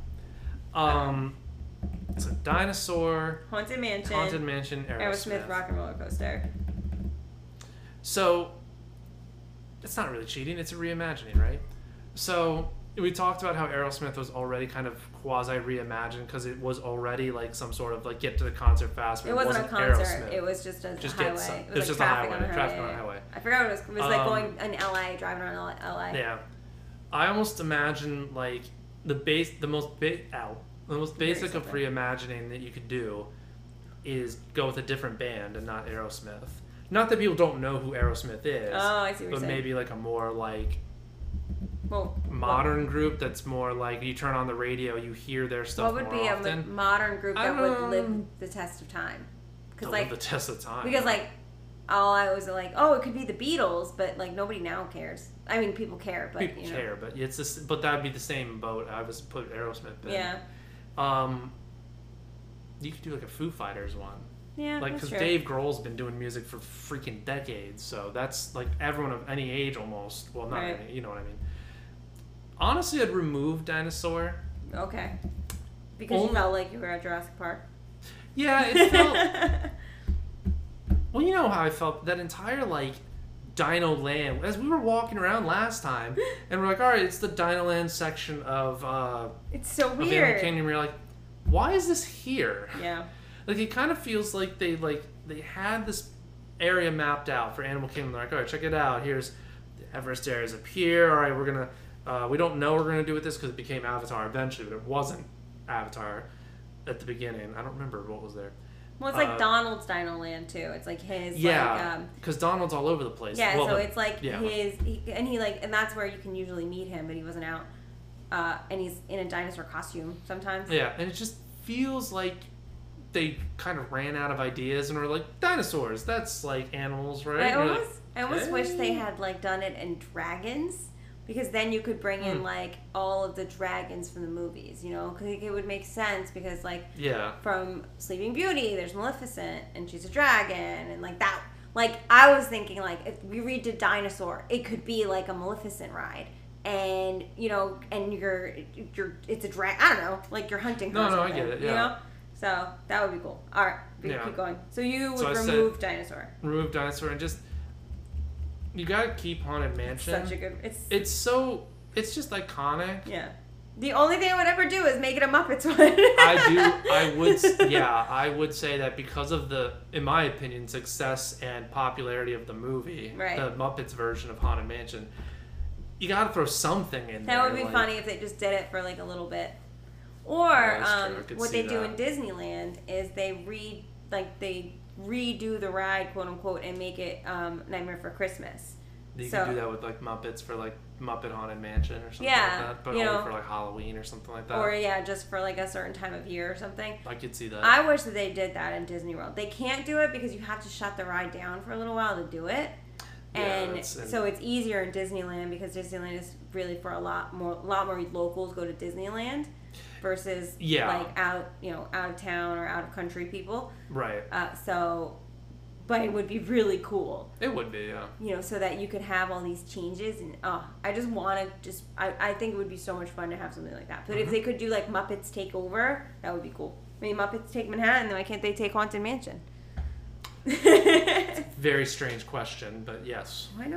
So Dinosaur, Haunted Mansion. Haunted Mansion, Aerosmith Rock and Roller Coaster. So, it's not really cheating, it's a reimagining, right? So, we talked about how Aerosmith was already kind of quasi-reimagined because it was already like some sort of like get to the concert fast, but It wasn't a concert. Aerosmith. It was just a Just highway. get some- It it was was like just a traffic highway, on a traffic highway. on a highway. I forgot what it was. It was like Um, going in LA, driving around LA. Yeah. I almost imagine like the most basic of simple. reimagining that you could do is go with a different band and not Aerosmith. Not that people don't know who Aerosmith is. Oh, I see what you're But saying. maybe like a more like Well, modern group that's more like you turn on the radio, you hear their stuff what would more be often. a modern group that would Um, live the test of time? Because To like, live the test of time. because like, all I was like, oh, it could be the Beatles, but like nobody now cares. I mean, people care, but people you know. care, but it's just, but that'd be the same boat. I was put Aerosmith in. Yeah, You could do like a Foo Fighters one. yeah, Like, that's because true. Dave Grohl's been doing music for freaking decades, so that's like everyone of any age almost. Well, not Right. any, you know what I mean. Honestly, I'd remove Dinosaur. Okay, because you Only- felt like you were at Jurassic Park. Yeah, it felt. Well, you know how I felt that entire like Dino Land as we were walking around last time, and we're like, all right, it's the Dino Land section of It's so Animal weird. Kingdom. We're like, why is this here? Yeah. Like it kind of feels like they had this area mapped out for Animal Kingdom. They're like, all right, check it out. Here's the Everest areas up here. All right, we're gonna we don't know what we're gonna do with this because it became Avatar eventually, but it wasn't Avatar at the beginning. I don't remember what was there. Well, it's like Donald's Dino Land too. It's like his Yeah, because Donald's all over the place. yeah, Well, so it's like yeah. and that's where you can usually meet him, but he wasn't out. And he's in a dinosaur costume sometimes. Yeah, and it just feels like they kind of ran out of ideas and were like, dinosaurs, that's like animals, right? I And you're like, almost wish they "Hey." had like done it in dragons, because then you could bring in like all of the dragons from the movies, you know, because it would make sense because like Yeah. from Sleeping Beauty, there's Maleficent and she's a dragon, and like that. Like I was thinking, like if we redid Dinosaur, it could be like a Maleficent ride, and you know, and you're it's a drag. I don't know, like you're hunting. No, for no, I something, get it, You yeah. know, so that would be cool. All right, Yeah. keep going. So you would So I said- remove Dinosaur. Remove Dinosaur and just you gotta keep Haunted Mansion. Such a good. It's so It's just iconic. Yeah. The only thing I would ever do is make it a Muppets one. I would say that because of the, in my opinion, success and popularity of the movie, right. the Muppets version of Haunted Mansion, you gotta throw something in there. That would be funny if they just did it for like a little bit. Or what they do in Disneyland is they redo the ride, quote unquote, and make it Nightmare for Christmas. You can do that with like Muppets for like Muppet Haunted Mansion or something like that, but only for like Halloween or something like that. Or just for like a certain time of year or something. I could see that. I wish that they did that in Disney World. They can't do it because you have to shut the ride down for a little while to do it. And so it's easier in Disneyland because Disneyland is really for a lot more locals go to Disneyland versus like out of town or out of country people. Right. But it would be really cool. It would be, yeah. So that you could have all these changes and I just want to I think it would be so much fun to have something like that. But if they could do like Muppets Take Over, that would be cool. I mean, Muppets Take Manhattan, then why can't they take Haunted Mansion? It's a very strange question, but yes. Why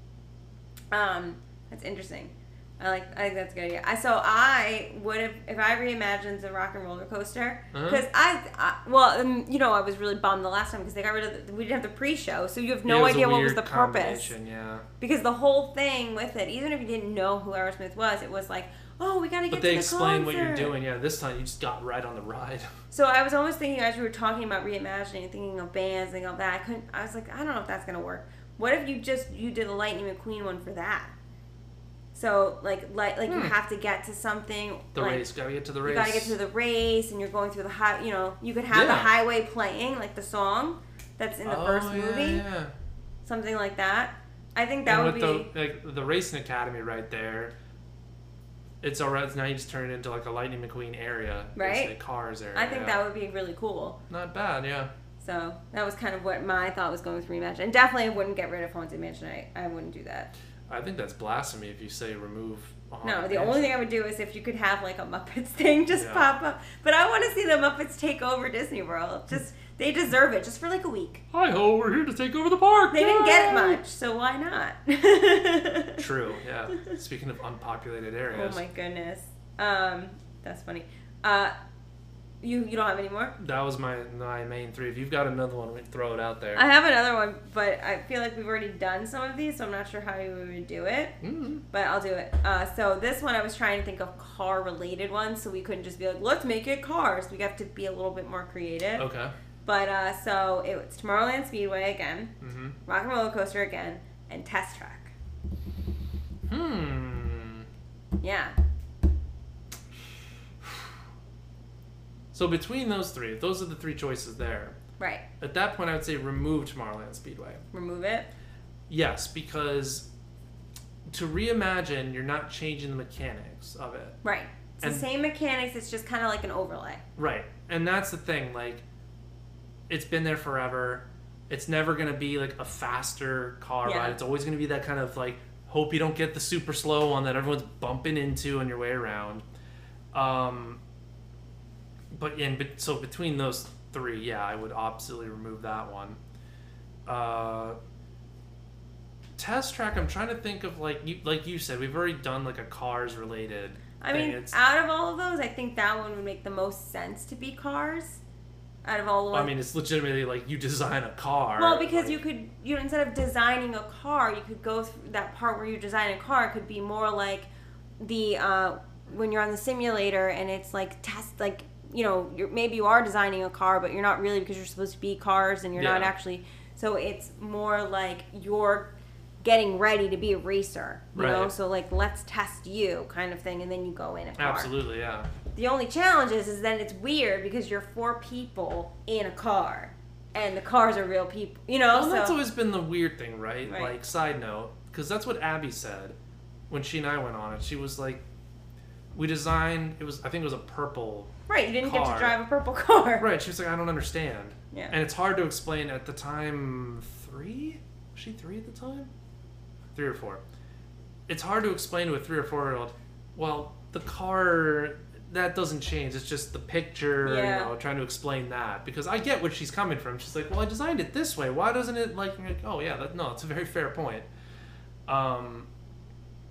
not? That's interesting. I think that's a good idea. I would have, if I reimagined the Rock and Roller Coaster, because I was really bummed the last time because they got rid of we didn't have the pre-show, so you have no idea what was the purpose. Yeah. Because the whole thing with it, even if you didn't know who Aerosmith was, it was like, oh, we got to get to the concert. But they explain what you're doing. Yeah, this time you just got right on the ride. So I was almost thinking, as we were talking about reimagining, thinking of bands, thinking of that, I was like, I don't know if that's going to work. What if you did a Lightning McQueen one for that? So, you have to get to something. The race. Gotta get to the race. You gotta get to the race, and you're going through the you could have the highway playing, like the song that's in the first movie. Yeah. Something like that. I think that would be... the Racing Academy right there, it's alright. Now you just turn it into like a Lightning McQueen area. Right? The cars area. I think that would be really cool. Not bad, yeah. So, that was kind of what my thought was going with Reimagine. And definitely I wouldn't get rid of Haunted Mansion. I wouldn't do that. I think that's blasphemy if you say remove No, the only thing I would do is if you could have like a Muppets thing pop up. But I want to see the Muppets take over Disney World. They deserve it just for like a week. Hi-ho, we're here to take over the park. They didn't get it much, so why not? True, yeah. Speaking of unpopulated areas. Oh my goodness. That's funny. You don't have any more? That was my main three. If you've got another one, we can throw it out there. I have another one, but I feel like we've already done some of these, so I'm not sure how we would do it. Mm-hmm. But I'll do it. So this one, I was trying to think of car-related ones, so we couldn't just be like, let's make it cars. We have to be a little bit more creative. Okay. But so it's Tomorrowland Speedway again, Rock and Roller Coaster again, and Test Track. Yeah. So between those three, those are the three choices there. Right. At that point, I would say remove Tomorrowland Speedway. Remove it? Yes, because to reimagine, you're not changing the mechanics of it. Right. It's the same mechanics, it's just kind of like an overlay. Right. And that's the thing, it's been there forever. It's never going to be like a faster car ride. It's always going to be that kind of hope you don't get the super slow one that everyone's bumping into on your way around. So between those three, I would absolutely remove that one. Test Track, I'm trying to think of like you said, we've already done like a Cars related. I mean, out of all of those, I think that one would make the most sense to be Cars. Out of all the ones. I mean, it's legitimately like you design a car. Well, because you could, instead of designing a car, you could go through that part where you design a car. It could be more like the when you're on the simulator and it's like test maybe you are designing a car, but you're not really because you're supposed to be cars and you're not actually. So it's more like you're getting ready to be a racer, you know? So let's test you kind of thing, and then you go in a car. Absolutely, yeah. The only challenge is then it's weird because you're 4 people in a car, and the cars are real people, Well, that's always been the weird thing, right? Like, side note, because that's what Abby said when she and I went on it. She was like, we designed, I think it was a purple Right, you didn't get to drive a purple car. Right, she was like, I don't understand. Yeah. And it's hard to explain at the time, 3? Was she 3 at the time? 3 or 4. It's hard to explain to a 3 or 4-year-old, well, the car, that doesn't change. It's just the picture, trying to explain that. Because I get where she's coming from. She's like, well, I designed it this way. Why doesn't it, it's a very fair point.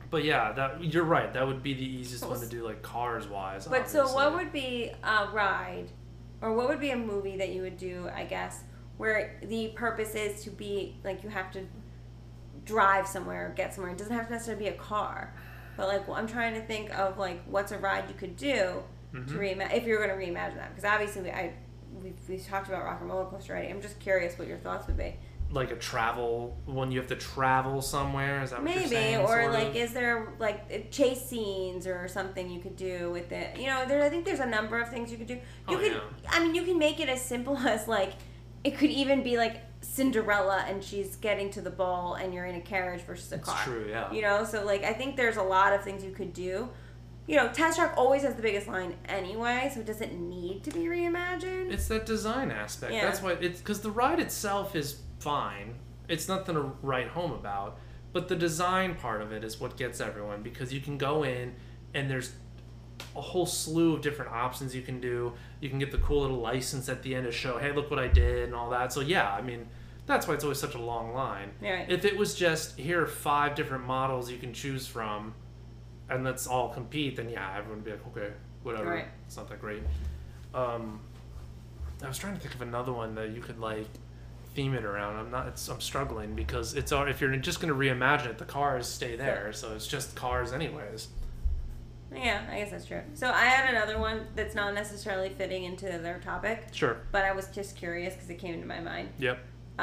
But yeah, that you're right. That would be the easiest one to do, like cars wise. But so, what would be a ride, or what would be a movie that you would do? I guess where the purpose is to be like you have to drive somewhere or get somewhere. It doesn't have to necessarily be a car. But like, well, I'm trying to think of like what's a ride you could do to if you're going to reimagine that, because obviously we've talked about Rock and Roller Coaster already. I'm just curious what your thoughts would be. Like a travel one, you have to travel somewhere. Is that what you're saying? Maybe, or like, is there like chase scenes or something you could do with it? You know, I think there's a number of things you could do. I mean, you can make it as simple as like it could even be like Cinderella and she's getting to the ball and you're in a carriage versus a car. That's true, yeah. You know, so like I think there's a lot of things you could do. You know, Test Track always has the biggest line anyway, so it doesn't need to be reimagined. It's that design aspect. Yeah. That's why it's because the ride itself is fine. It's nothing to write home about. But the design part of it is what gets everyone, because you can go in and there's a whole slew of different options you can do. You can get the cool little license at the end to show, hey, look what I did and all that. So yeah, I mean, that's why it's always such a long line. Right. If it was just, here are 5 different models you can choose from, and let's all compete, then yeah, everyone would be like, okay, whatever. Right. It's not that great. I was trying to think of another one that you could like theme it around. I'm struggling because it's if you're just going to reimagine it, the cars stay there, so it's just cars anyways. Yeah, I guess that's true. So I had another one that's not necessarily fitting into their topic. Sure. But I was just curious because it came into my mind. Yep.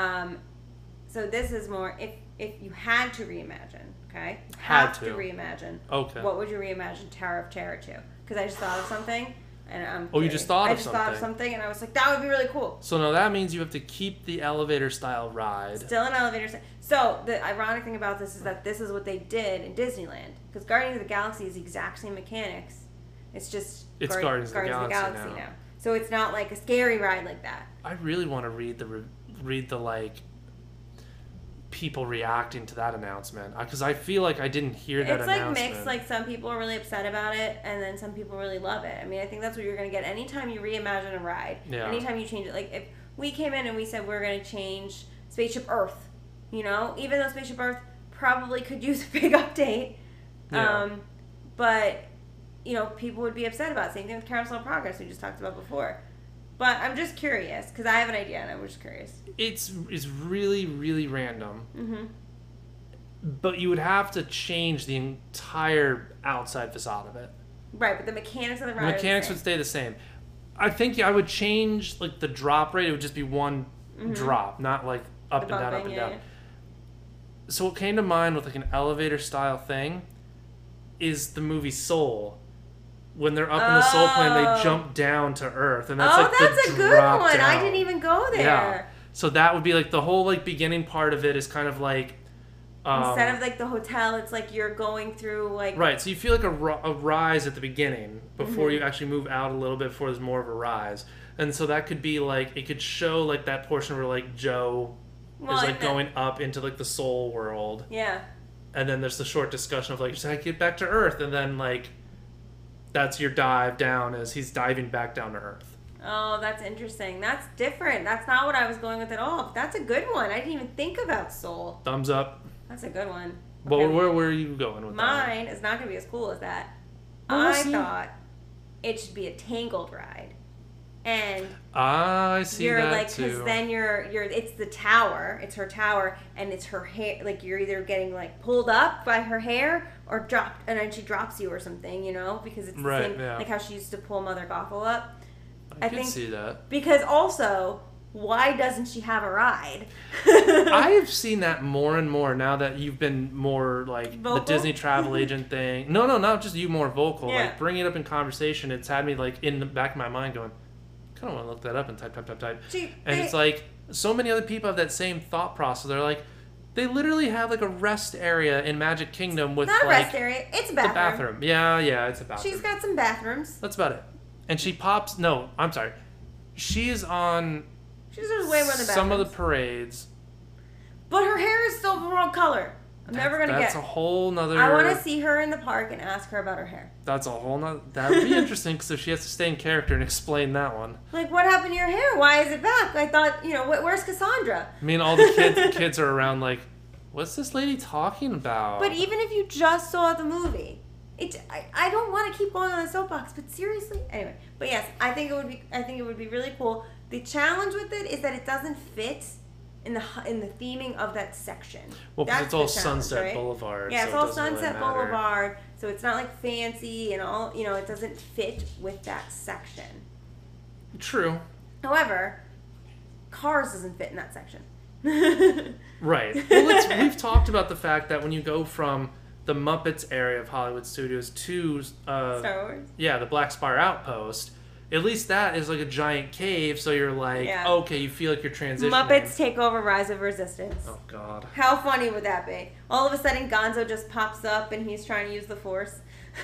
So this is more if you had to reimagine, okay? Had to reimagine. Okay. What would you reimagine Tower of Terror to? Because I just thought of something, and I'm. Oh, you just thought of something? I just thought of something, and I was like, that would be really cool. So now that means you have to keep the elevator style ride. Still an elevator. So the ironic thing about this is that this is what they did in Disneyland. Because Guardians of the Galaxy is the exact same mechanics. It's just Guardians of the Galaxy now. So it's not like a scary ride like that. I really want to read the like people reacting to that announcement, because I feel like I didn't hear that announcement. It's like mixed. Like some people are really upset about it, and then some people really love it. I mean, I think that's what you're going to get anytime you reimagine a ride. Yeah. Anytime you change it. Like if we came in and we said we're going to change Spaceship Earth, you know, even though Spaceship Earth probably could use a big update, but you know, people would be upset about it. Same thing with Carousel of Progress we just talked about before. But I'm just curious, because I have an idea, and I'm just curious. It's really, really random. Mm-hmm. But you would have to change the entire outside facade of it. Right, but the mechanics of the ride would stay the same. I think I would change like the drop rate. It would just be one drop, not like up and down, up and down. Yeah. So what came to mind with like an elevator style thing is the movie Soul. When they're up in the Soul Plane, they jump down to Earth, and that's that's the a good drop one. down. I didn't even go there. Yeah. So that would be like the whole like beginning part of it is kind of like instead of like the hotel, it's like you're going through like right. So you feel like a rise at the beginning before you actually move out a little bit before there's more of a rise, and so that could be like it could show like that portion where like Joe is like going up into like the Soul world. Yeah. And then there's the short discussion of like just get back to Earth, and then like. That's your dive down as he's diving back down to Earth. Oh, that's interesting. That's different. That's not what I was going with at all. That's a good one. I didn't even think about Soul. Thumbs up. That's a good one. Well, okay. Where are you going with that? Mine is not going to be as cool as that. Well, I thought it should be a Tangled ride. And I see you're that like, too. because then you're it's the tower, it's her tower, and it's her hair. Like you're either getting like pulled up by her hair or dropped, and then she drops you or something, you know, because it's the same like how she used to pull Mother Gothel up. I can see that. Because also, why doesn't she have a ride? I have seen that more and more now that you've been more like vocal? The Disney travel agent thing. No, not just you more vocal. Yeah. Like bringing it up in conversation, it's had me like in the back of my mind going. I don't want to look that up and type. It's like so many other people have that same thought process. They're like, they literally have like a rest area in Magic Kingdom with not a like rest area. It's a bathroom. The bathroom. Yeah, it's a bathroom. She's got some bathrooms. That's about it. And she pops. No, I'm sorry. She's on. She's way more than bathrooms. Some of the parades. But her hair is still the wrong color. I'm never gonna get. That's a whole nother. I want to see her in the park and ask her about her hair. That's a whole nother. That would be interesting because if she has to stay in character and explain that one. Like, what happened to your hair? Why is it back? I thought, where's Cassandra? I mean, all the kids are around like What's this lady talking about? But even if you just saw the movie, I don't want to keep going on the soapbox, but seriously, anyway. But yes, I think it would be really cool. The challenge with it is that it doesn't fit in the theming of that section. Well, because it's all challenge, Sunset right? Boulevard. Yeah, so it's it all doesn't really Sunset matter. Boulevard, so it's not like fancy and all. It doesn't fit with that section. True. However, Cars doesn't fit in that section. Right. Well, we've talked about the fact that when you go from the Muppets area of Hollywood Studios to Star Wars. Yeah, the Black Spire Outpost. At least that is like a giant cave, so you're like, okay, you feel like you're transitioning. Muppets Take Over Rise of Resistance. Oh, God. How funny would that be? All of a sudden, Gonzo just pops up and he's trying to use the Force.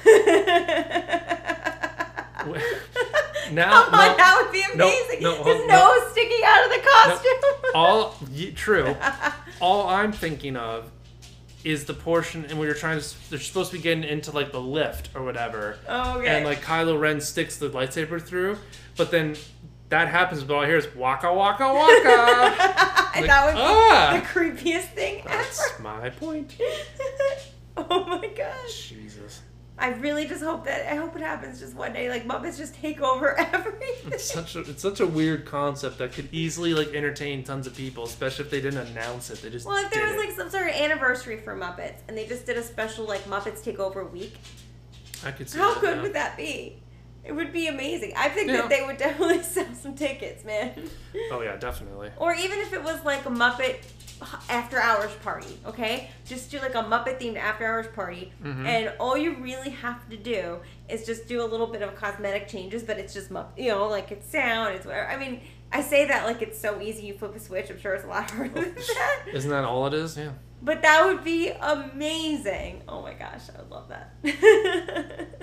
Now, that would be amazing. His nose sticking out of the costume. True. All I'm thinking of is the portion, and they're supposed to be getting into like the lift or whatever. Oh, okay. And like Kylo Ren sticks the lightsaber through, but then that happens, but all I hear is waka waka waka. And that would be the creepiest thing That's ever. my point. Oh my gosh. Jesus. I really just hope I hope it happens just one day. Like Muppets just take over everything. It's such a weird concept that could easily like entertain tons of people, especially if they didn't announce it. They just if there was like some sort of anniversary for Muppets and they just did a special like Muppets Take Over week. I could see How that, good would that be? It would be amazing. I think that they would definitely sell some tickets, man. Oh yeah, definitely. Or even if it was like a Muppet after hours party, okay? Just do like a Muppet themed after hours party, and all you really have to do is just do a little bit of cosmetic changes, but it's just Muppet, like it's sound, it's whatever. I mean, I say that like it's so easy, you flip a switch. I'm sure it's a lot harder than that. Isn't that all it is? Yeah. But that would be amazing. Oh my gosh, I would love that.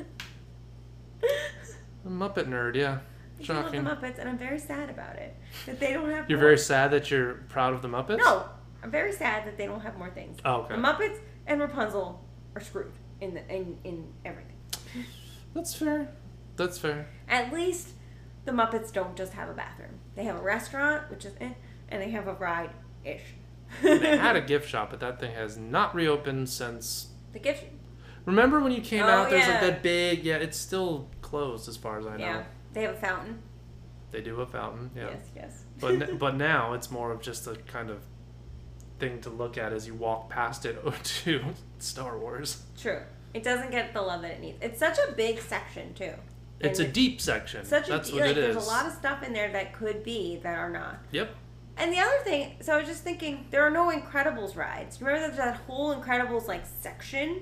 A Muppet nerd, yeah. Shocking. I love the Muppets, and I'm very sad about it. That they don't have You're more. very sad that you're proud of the Muppets? No, I'm very sad that they don't have more things. Oh, okay. The Muppets and Rapunzel are screwed in everything. That's fair. That's fair. At least the Muppets don't just have a bathroom. They have a restaurant, which is and they have a ride-ish. They had a gift shop, but that thing has not reopened since... The gift... Remember when you came out, there's like yeah. that big... Yeah, it's still closed as far as I know. Yeah, they have a fountain. They do a fountain, yeah. Yes. But now it's more of just a kind of thing to look at as you walk past it to Star Wars. True. It doesn't get the love that it needs. It's such a big section, too. It's a deep section. That's what it is. There's a lot of stuff in there that could be that are not. Yep. And the other thing, so I was just thinking, there are no Incredibles rides. Remember there's that whole Incredibles like section?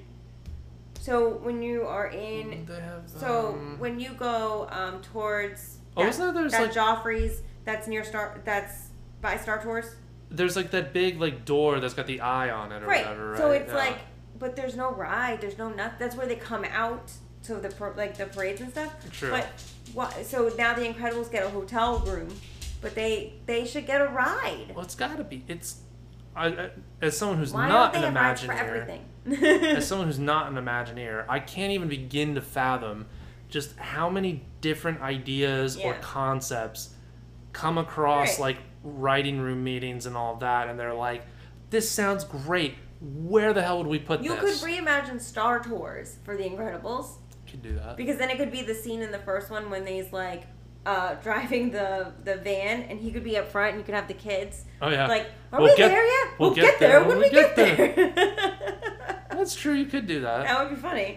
So when you are in, They have, when you go towards isn't there that Joffrey's that's that's by Star Tours. There's like that big like door that's got the eye on it or whatever, right? So it's like, but there's no ride. There's no nothing. That's where they come out. So the parades and stuff. True. But so now the Incredibles get a hotel room, but they should get a ride. Well, it's got to be. It's as someone who's Why not don't an they have rides for Imagineer. everything? As someone who's not an Imagineer, I can't even begin to fathom just how many different ideas or concepts come across like writing room meetings and all of that, and they're like, "This sounds great. Where the hell would we put this?" You could reimagine Star Tours for the Incredibles. Could do that. Because then it could be the scene in the first one when he's like driving the van, and he could be up front, and you could have the kids. Oh yeah. Like, are we there yet? We'll get there when we get there. That's true. You could do that. That would be funny.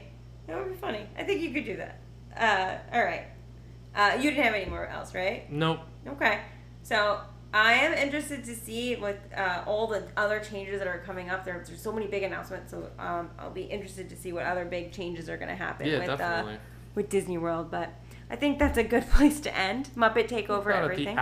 I think you could do that. All right. You didn't have any more else, right? Nope. Okay. So I am interested to see what all the other changes that are coming up. There's so many big announcements, so I'll be interested to see what other big changes are going to happen with Disney World. But I think that's a good place to end. Muppet take over everything.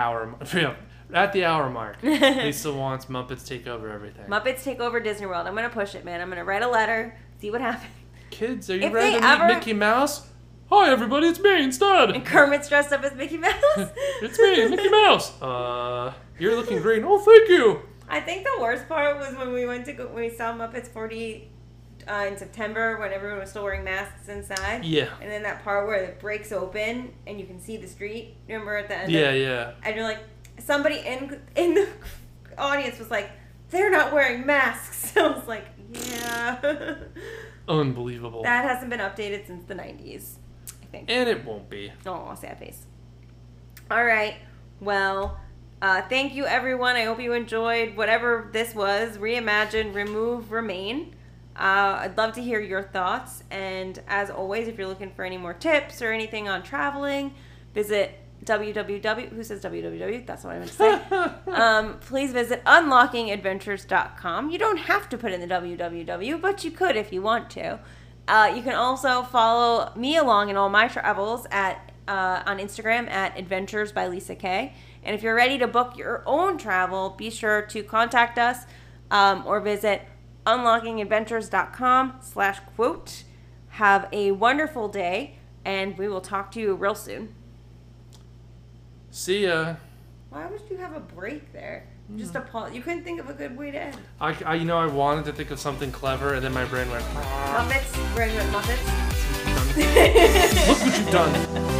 At the hour mark. Lisa wants Muppets take over everything. Muppets take over Disney World. I'm going to push it, man. I'm going to write a letter, see what happens. Kids, are you ready to meet Mickey Mouse? Hi, everybody, it's me instead. And Kermit's dressed up as Mickey Mouse. It's me, Mickey Mouse. You're looking great. Oh, thank you. I think the worst part was when we saw Muppets 40 in September when everyone was still wearing masks inside. Yeah. And then that part where it breaks open and you can see the street. Remember at the end? Yeah. And you're like, somebody in the audience was like, they're not wearing masks. So I was like, yeah. Unbelievable. That hasn't been updated since the 90s, I think. And it won't be. Oh, sad face. All right. Well, thank you, everyone. I hope you enjoyed whatever this was. Reimagine, remove, remain. I'd love to hear your thoughts. And as always, if you're looking for any more tips or anything on traveling, visit www. Who says www? That's what I meant to say. Please visit unlockingadventures.com. You don't have to put in the www, but you could if you want to. You can also follow me along in all my travels on Instagram at Adventures by Lisa Kay. And if you're ready to book your own travel, be sure to contact us or visit unlockingadventures.com/quote. Have a wonderful day, and we will talk to you real soon. See ya. Why would you have a break there? Just a pause. You couldn't think of a good way to end. I wanted to think of something clever, and then my brain went. Muppets? Brain went Muppets? Look what you've done.